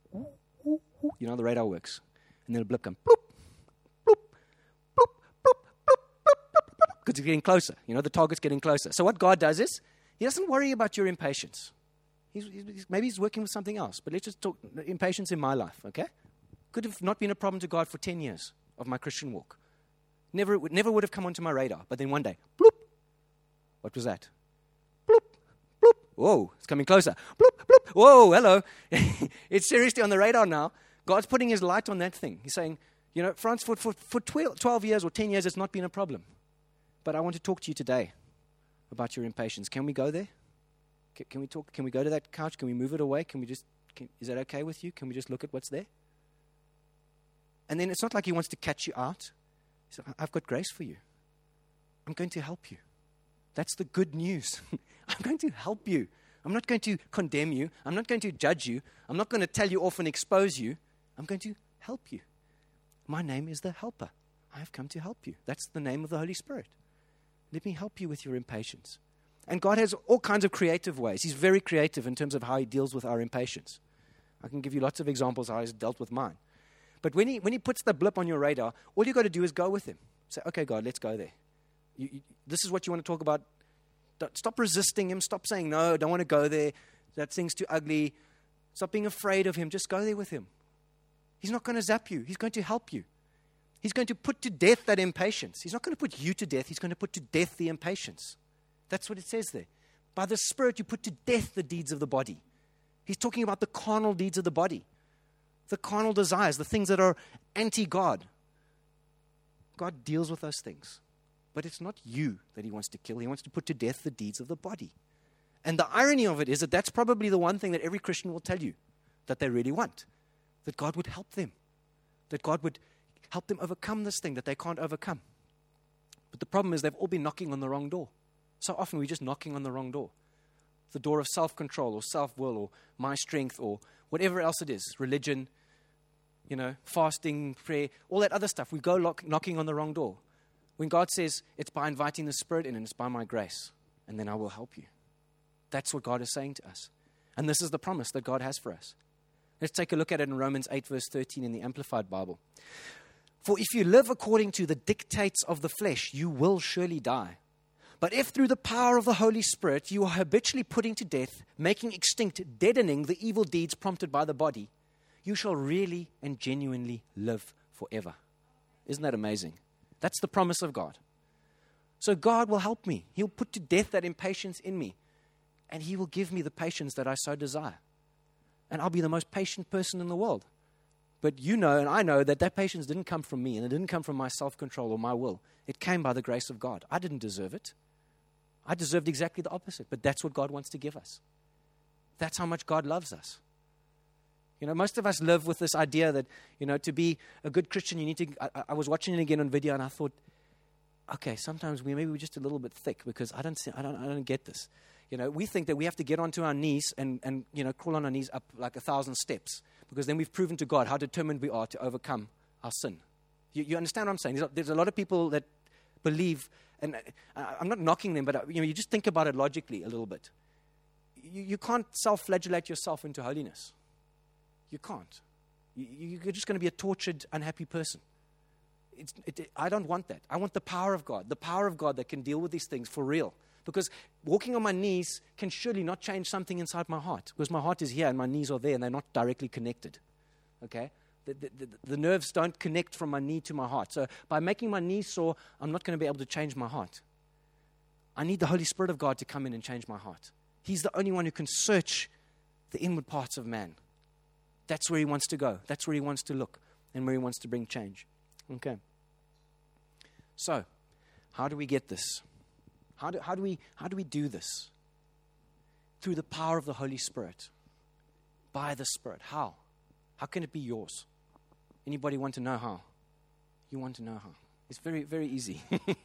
You know how the radar works. And then a blip comes, bloop, bloop, bloop, bloop, bloop, bloop, bloop, because it's getting closer. The target's getting closer. So what God does is, he doesn't worry about your impatience. Maybe he's working with something else, but let's just talk impatience in my life, okay? Could have not been a problem to God for 10 years of my Christian walk. Never would have come onto my radar, but then one day, bloop. What was that? Bloop, bloop. Whoa, it's coming closer. Bloop, bloop. Whoa, hello. It's seriously on the radar now. God's putting his light on that thing. He's saying, Frans, for 12 years or 10 years, it's not been a problem. But I want to talk to you today about your impatience. Can we go there? Can we talk? Can we go to that couch? Can we move it away? Is that okay with you? Can we just look at what's there? And then it's not like he wants to catch you out. He said, I've got grace for you. I'm going to help you. That's the good news. I'm going to help you. I'm not going to condemn you. I'm not going to judge you. I'm not going to tell you off and expose you. I'm going to help you. My name is the Helper. I have come to help you. That's the name of the Holy Spirit. Let me help you with your impatience. And God has all kinds of creative ways. He's very creative in terms of how he deals with our impatience. I can give you lots of examples how he's dealt with mine. But when he puts the blip on your radar, all you got to do is go with him. Say, okay, God, let's go there. This is what you want to talk about. Stop resisting him. Stop saying, no, don't want to go there. That thing's too ugly. Stop being afraid of him. Just go there with him. He's not going to zap you. He's going to help you. He's going to put to death that impatience. He's not going to put you to death. He's going to put to death the impatience. That's what it says there. By the Spirit, you put to death the deeds of the body. He's talking about the carnal deeds of the body, the carnal desires, the things that are anti-God. God deals with those things. But it's not you that he wants to kill. He wants to put to death the deeds of the body. And the irony of it is that that's probably the one thing that every Christian will tell you that they really want, that God would help them, that God would help them overcome this thing that they can't overcome. But the problem is they've all been knocking on the wrong door. So often we're just knocking on the wrong door. The door of self-control or self-will or my strength or whatever else it is, religion, fasting, prayer, all that other stuff. We go knocking on the wrong door. When God says, it's by inviting the Spirit in and it's by my grace, and then I will help you. That's what God is saying to us. And this is the promise that God has for us. Let's take a look at it in Romans 8, verse 13 in the Amplified Bible. For if you live according to the dictates of the flesh, you will surely die. But if through the power of the Holy Spirit you are habitually putting to death, making extinct, deadening the evil deeds prompted by the body, you shall really and genuinely live forever. Isn't that amazing? That's the promise of God. So God will help me. He'll put to death that impatience in me. And he will give me the patience that I so desire. And I'll be the most patient person in the world. But you know and I know that that patience didn't come from me and it didn't come from my self-control or my will. It came by the grace of God. I didn't deserve it. I deserved exactly the opposite. But that's what God wants to give us. That's how much God loves us. Most of us live with this idea that, to be a good Christian, you need to... I was watching it again on video and I thought, okay, sometimes maybe we're just a little bit thick because I don't get this. We think that we have to get onto our knees and crawl on our knees up like 1,000 steps because then we've proven to God how determined we are to overcome our sin. You understand what I'm saying? There's a lot of people that believe, and I'm not knocking them, but you just think about it logically a little bit. You can't self-flagellate yourself into holiness. You can't. You're just going to be a tortured, unhappy person. I don't want that. I want the power of God that can deal with these things for real. Because walking on my knees can surely not change something inside my heart. Because my heart is here and my knees are there and they're not directly connected. Okay? The nerves don't connect from my knee to my heart. So by making my knees sore, I'm not going to be able to change my heart. I need the Holy Spirit of God to come in and change my heart. He's the only one who can search the inward parts of man. That's where he wants to go. That's where he wants to look and where he wants to bring change. Okay. So, how do we get this? How do we do this? Through the power of the Holy Spirit. By the Spirit. How? How can it be yours? Anybody want to know how? You want to know how? It's very, very easy.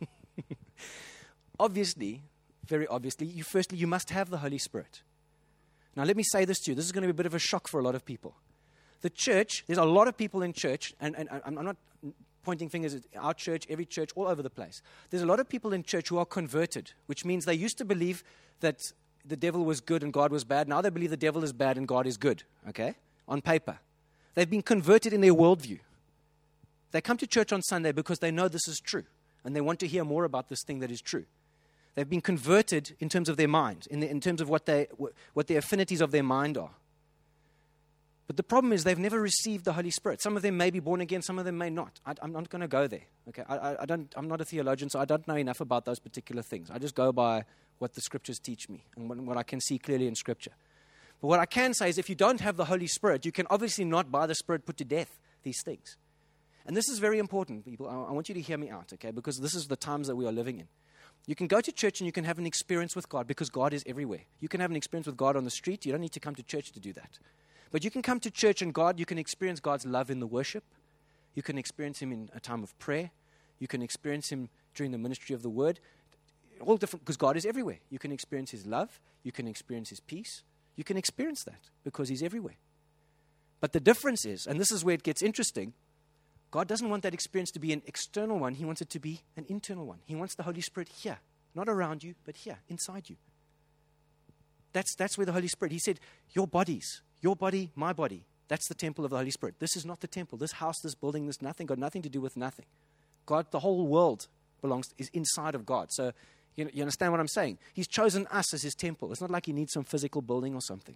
Very obviously, you must have the Holy Spirit. Now, let me say this to you. This is going to be a bit of a shock for a lot of people. The church, there's a lot of people in church, and I'm not pointing fingers at our church, every church, all over the place. There's a lot of people in church who are converted, which means they used to believe that the devil was good and God was bad. Now they believe the devil is bad and God is good, okay, on paper. They've been converted in their worldview. They come to church on Sunday because they know this is true, and they want to hear more about this thing that is true. They've been converted in terms of their mind, in terms of what the affinities of their mind are. But the problem is they've never received the Holy Spirit. Some of them may be born again, some of them may not. I'm not going to go there. Okay, I'm not a theologian, so I don't know enough about those particular things. I just go by what the Scriptures teach me and what I can see clearly in Scripture. But what I can say is if you don't have the Holy Spirit, you can obviously not by the Spirit put to death these things. And this is very important, people. I want you to hear me out, okay, because this is the times that we are living in. You can go to church and you can have an experience with God because God is everywhere. You can have an experience with God on the street. You don't need to come to church to do that. But you can come to church and you can experience God's love in the worship. You can experience Him in a time of prayer. You can experience Him during the ministry of the Word. All different, because God is everywhere. You can experience His love. You can experience His peace. You can experience that because He's everywhere. But the difference is, and this is where it gets interesting, God doesn't want that experience to be an external one. He wants it to be an internal one. He wants the Holy Spirit here, not around you, but here, inside you. That's where the Holy Spirit, He said, your bodies, your body, my body, that's the temple of the Holy Spirit. This is not the temple. This house, this building, this nothing, got nothing to do with nothing. God, the whole world is inside of God. So you understand what I'm saying? He's chosen us as his temple. It's not like he needs some physical building or something.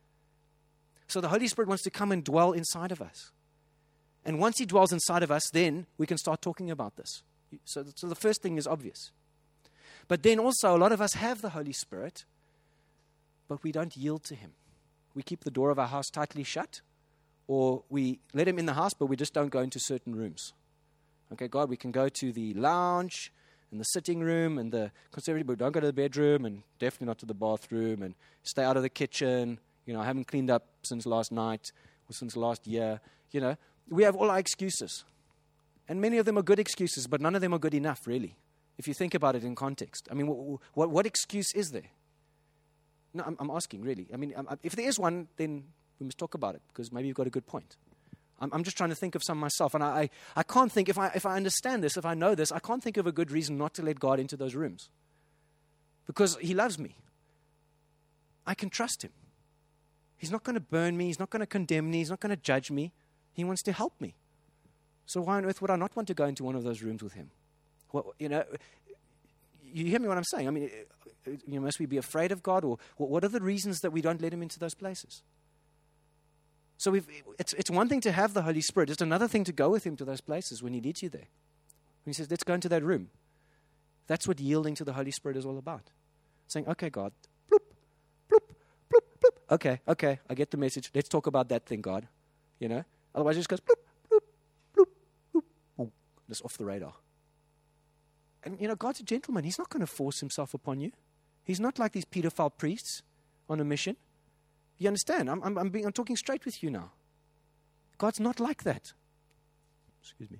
So the Holy Spirit wants to come and dwell inside of us. And once he dwells inside of us, then we can start talking about this. So the first thing is obvious. But then also, a lot of us have the Holy Spirit, but we don't yield to him. We keep the door of our house tightly shut, or we let him in the house, but we just don't go into certain rooms. Okay, God, we can go to the lounge and the sitting room and the conservative, but don't go to the bedroom and definitely not to the bathroom and stay out of the kitchen. I haven't cleaned up since last night or since last year. We have all our excuses. And many of them are good excuses, but none of them are good enough, really, if you think about it in context. I mean, what excuse is there? No, I'm asking, really. I mean, if there is one, then we must talk about it, because maybe you've got a good point. I'm just trying to think of some myself, and I can't think, if I understand this, if I know this, I can't think of a good reason not to let God into those rooms. Because he loves me. I can trust him. He's not going to burn me. He's not going to condemn me. He's not going to judge me. He wants to help me. So why on earth would I not want to go into one of those rooms with him? Well, you hear me what I'm saying? I mean, must we be afraid of God? Or what are the reasons that we don't let him into those places? So it's one thing to have the Holy Spirit. It's another thing to go with him to those places when he leads you there. When he says, let's go into that room. That's what yielding to the Holy Spirit is all about. Saying, okay, God, bloop, bloop, bloop, bloop. Okay, I get the message. Let's talk about that thing, God. Otherwise it just goes bloop, bloop, bloop, bloop, boom. Just off the radar. And, God's a gentleman. He's not going to force himself upon you. He's not like these pedophile priests on a mission. You understand? I'm talking straight with you now. God's not like that. Excuse me.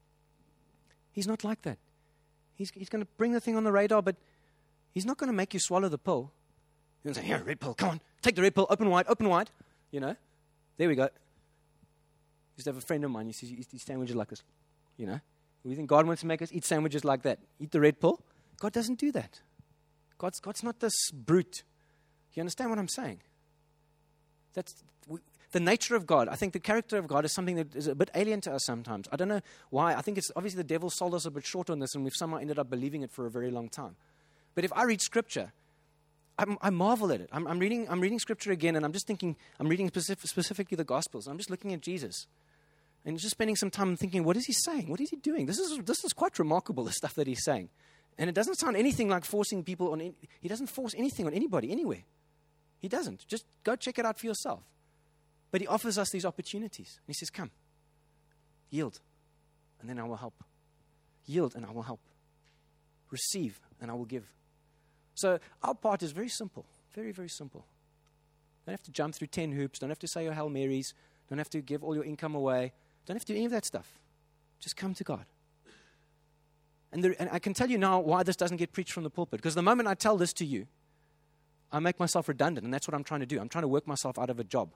He's not like that. He's going to bring the thing on the radar, but he's not going to make you swallow the pill. He's going to say, here, red pill, come on. Take the red pill, open wide. There we go. I used to have a friend of mine, he says, you eat sandwiches like this. We think God wants to make us eat sandwiches like that. Eat the red pill. God doesn't do that. God's not this brute. You understand what I'm saying? That's the nature of God. I think the character of God is something that is a bit alien to us sometimes. I don't know why. I think it's obviously the devil sold us a bit short on this, and we've somehow ended up believing it for a very long time. But if I read Scripture, I marvel at it. I'm reading Scripture again, and I'm just thinking, I'm reading specifically the Gospels. I'm just looking at Jesus. And just spending some time thinking, what is he saying? What is he doing? This is quite remarkable, the stuff that he's saying. And it doesn't sound anything like forcing people on. He doesn't force anything on anybody, anywhere. He doesn't. Just go check it out for yourself. But he offers us these opportunities. And he says, come, yield, and then I will help. Yield, and I will help. Receive, and I will give. So our part is very simple, very, very simple. Don't have to jump through 10 hoops. Don't have to say your Hail Marys. Don't have to give all your income away. Don't have to do any of that stuff. Just come to God. And I can tell you now why this doesn't get preached from the pulpit. Because the moment I tell this to you, I make myself redundant, and that's what I'm trying to do. I'm trying to work myself out of a job.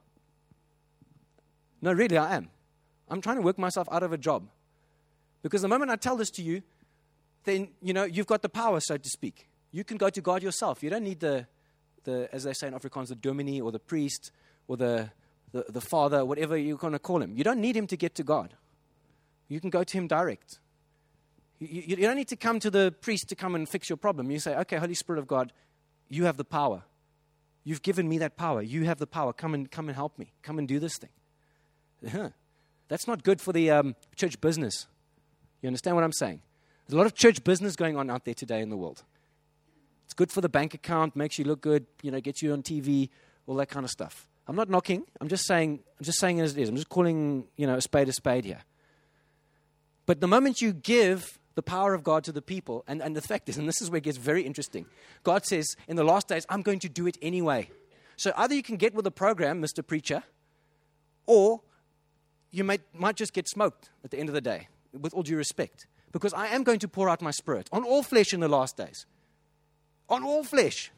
No, really, I am. I'm trying to work myself out of a job. Because the moment I tell this to you, then, you've got the power, so to speak. You can go to God yourself. You don't need the as they say in Afrikaans, the dominee or the priest or the father, whatever you're going to call him. You don't need him to get to God. You can go to him direct. You don't need to come to the priest to come and fix your problem. You say, okay, Holy Spirit of God, you have the power. You've given me that power. You have the power. Come and help me. Come and do this thing. That's not good for the church business. You understand what I'm saying? There's a lot of church business going on out there today in the world. It's good for the bank account, makes you look good, gets you on TV, all that kind of stuff. I'm not knocking. I'm just saying it as it is. I'm just calling, a spade here. But the moment you give the power of God to the people, and the fact is, and this is where it gets very interesting, God says, in the last days, I'm going to do it anyway. So either you can get with the program, Mr. Preacher, or you might just get smoked at the end of the day, with all due respect. Because I am going to pour out my Spirit on all flesh in the last days. On all flesh.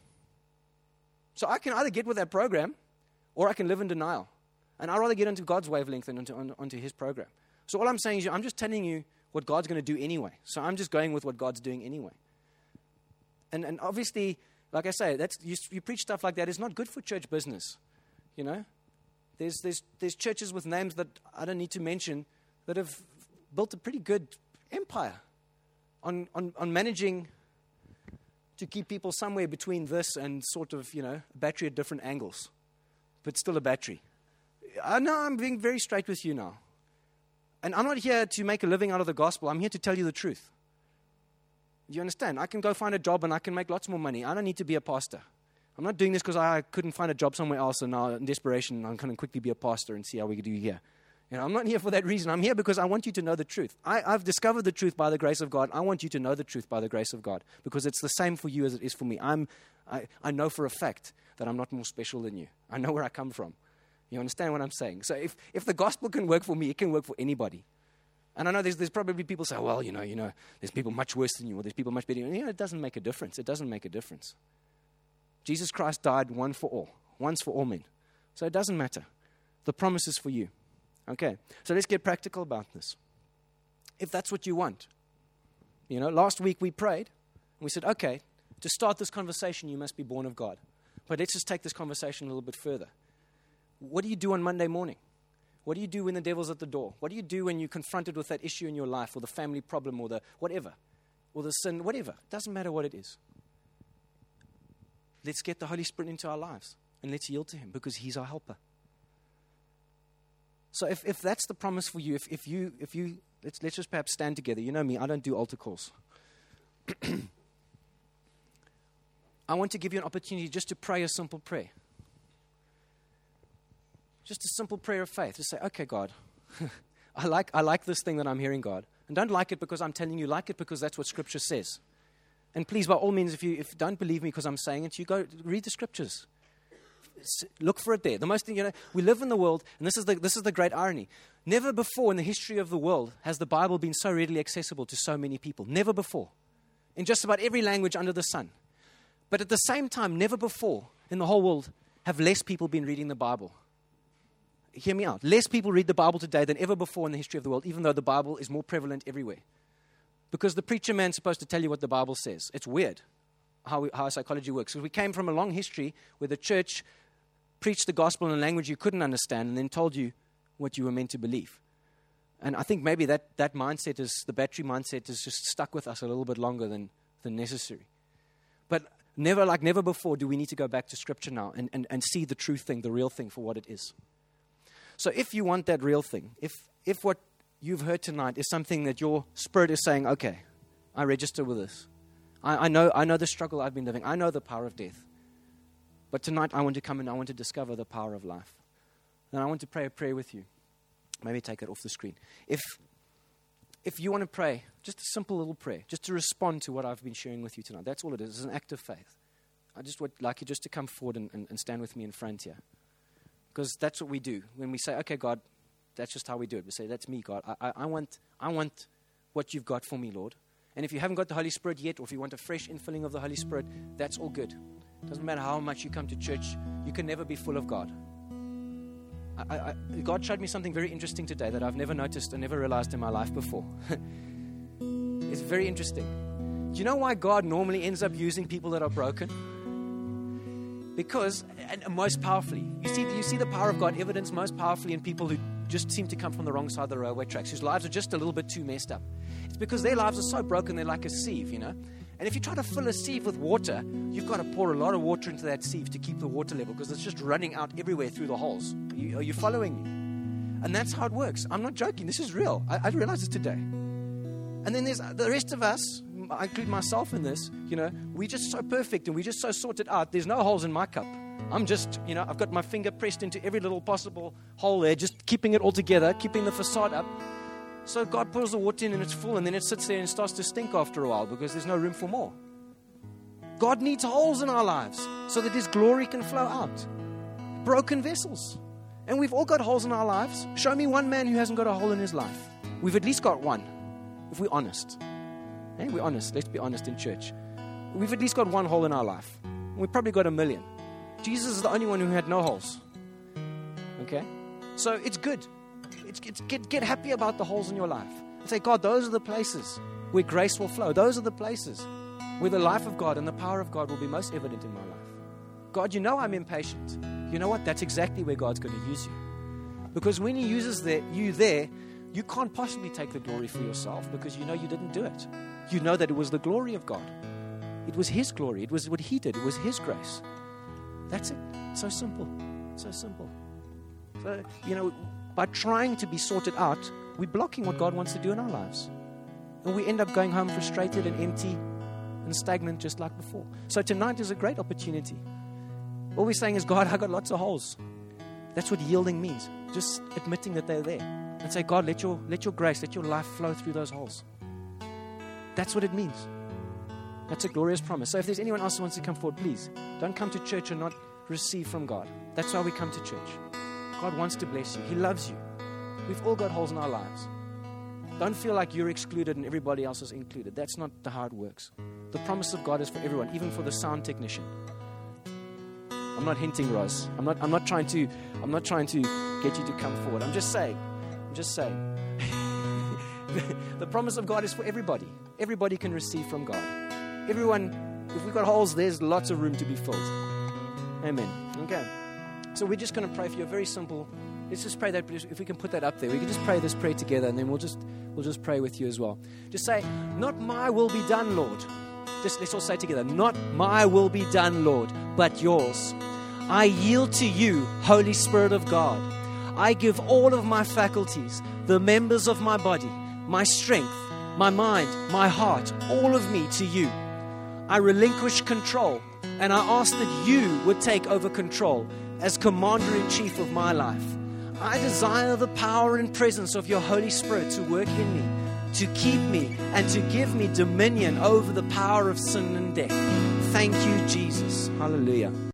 So I can either get with that program, or I can live in denial. And I'd rather get into God's wavelength than onto his program. So all I'm saying is, I'm just telling you what God's going to do anyway. So I'm just going with what God's doing anyway. And obviously, like I say, you preach stuff like that is not good for church business. There's churches with names that I don't need to mention that have built a pretty good empire. on managing to keep people somewhere between this and sort of, a battery at different angles, but still a battery. I know I'm being very straight with you now. And I'm not here to make a living out of the gospel. I'm here to tell you the truth. Do you understand? I can go find a job and I can make lots more money. I don't need to be a pastor. I'm not doing this because I couldn't find a job somewhere else and now in desperation I'm going to quickly be a pastor and see how we can do here. I'm not here for that reason. I'm here because I want you to know the truth. I've discovered the truth by the grace of God. I want you to know the truth by the grace of God because it's the same for you as it is for me. I know for a fact that I'm not more special than you. I know where I come from. You understand what I'm saying? So if the gospel can work for me, it can work for anybody. And I know there's probably people say, well, there's people much worse than you or there's people much better than you. It doesn't make a difference. It doesn't make a difference. Jesus Christ died once for all men. So it doesn't matter. The promise is for you. Okay, so let's get practical about this. If that's what you want. Last week we prayed and we said, okay, to start this conversation, you must be born of God. But let's just take this conversation a little bit further. What do you do on Monday morning? What do you do when the devil's at the door? What do you do when you're confronted with that issue in your life or the family problem or the whatever, or the sin, whatever? It doesn't matter what it is. Let's get the Holy Spirit into our lives and let's yield to Him because He's our helper. So if that's the promise for you, if you let's just perhaps stand together. You know me, I don't do altar calls. I want to give you an opportunity just to pray a simple prayer. Just a simple prayer of faith. Just say, okay, God, I like this thing that I'm hearing, God. And don't like it because I'm telling you, like it because that's what Scripture says. And please, by all means, if you don't believe me because I'm saying it, you go read the Scriptures. Look for it there. The most thing, we live in the world, and this is the great irony. Never before in the history of the world has the Bible been so readily accessible to so many people. Never before. In just about every language under the sun. But at the same time, never before in the whole world have less people been reading the Bible. Hear me out. Less people read the Bible today than ever before in the history of the world, even though the Bible is more prevalent everywhere. Because the preacher man's supposed to tell you what the Bible says. It's weird how psychology works. Because we came from a long history where the church preached the gospel in a language you couldn't understand and then told you what you were meant to believe. And I think maybe that mindset the battery mindset is just stuck with us a little bit longer than necessary. But never before do we need to go back to Scripture now and see the true thing, the real thing for what it is. So if you want that real thing, if what you've heard tonight is something that your spirit is saying, okay, I register with this. I know the struggle I've been living. I know the power of death. But tonight I want to come and I want to discover the power of life. And I want to pray a prayer with you. Maybe take it off the screen. If you want to pray, just a simple little prayer, just to respond to what I've been sharing with you tonight. That's all it is. It's an act of faith. I just would like you just to come forward and stand with me in front here. Because that's what we do. When we say, okay, God, that's just how we do it. We say, that's me, God. I want what you've got for me, Lord. And if you haven't got the Holy Spirit yet, or if you want a fresh infilling of the Holy Spirit, that's all good. It doesn't matter how much you come to church, you can never be full of God. God showed me something very interesting today that I've never noticed and never realized in my life before. It's very interesting. Do you know why God normally ends up using people that are broken? Because, and most powerfully, you see the power of God evidenced most powerfully in people who just seem to come from the wrong side of the railway tracks, whose lives are just a little bit too messed up. It's because their lives are so broken, they're like a sieve, And if you try to fill a sieve with water, you've got to pour a lot of water into that sieve to keep the water level because it's just running out everywhere through the holes. Are you following me? And that's how it works. I'm not joking. This is real. I realized this today. And then there's the rest of us, I include myself in this, we're just so perfect and we're just so sorted out. There's no holes in my cup. I'm just, I've got my finger pressed into every little possible hole there, just keeping it all together, keeping the facade up. So God pours the water in and it's full and then it sits there and starts to stink after a while because there's no room for more. God needs holes in our lives so that His glory can flow out. Broken vessels. And we've all got holes in our lives. Show me one man who hasn't got a hole in his life. We've at least got one, if we're honest. Hey, we're honest. Let's be honest in church. We've at least got one hole in our life. We've probably got 1 million. Jesus is the only one who had no holes. Okay? So it's good. Get happy about the holes in your life. And say, God, those are the places where grace will flow. Those are the places where the life of God and the power of God will be most evident in my life. God, I'm impatient. You know what? That's exactly where God's going to use you. Because when He uses you there, you can't possibly take the glory for yourself because you know you didn't do it. you know that it was the glory of God. It was His glory. It was what He did. It was His grace. That's it. So simple. So simple. So, by trying to be sorted out, we're blocking what God wants to do in our lives. And we end up going home frustrated and empty and stagnant just like before. So tonight is a great opportunity. All we're saying is, God, I got lots of holes. That's what yielding means. Just admitting that they're there. And say, God, let your grace, let your life flow through those holes. That's what it means. That's a glorious promise. So if there's anyone else who wants to come forward, please, don't come to church and not receive from God. That's why we come to church. God wants to bless you. He loves you. We've all got holes in our lives. Don't feel like you're excluded and everybody else is included. That's not how it works. The promise of God is for everyone, even for the sound technician. I'm not hinting, Ross. I'm not trying to get you to come forward. I'm just saying. The promise of God is for everybody. Everybody can receive from God. Everyone, if we've got holes, there's lots of room to be filled. Amen. Okay. So we're just going to pray for you. Very simple. Let's just pray that. If we can put that up there, we can just pray this prayer together, and then we'll just pray with you as well. Just say, "Not my will be done, Lord." Let's all say together, "Not my will be done, Lord, but yours. I yield to you, Holy Spirit of God. I give all of my faculties, the members of my body, my strength, my mind, my heart, all of me to you. I relinquish control, and I ask that you would take over control as Commander-in-Chief of my life. I desire the power and presence of your Holy Spirit to work in me, to keep me, and to give me dominion over the power of sin and death. Thank you, Jesus." Hallelujah.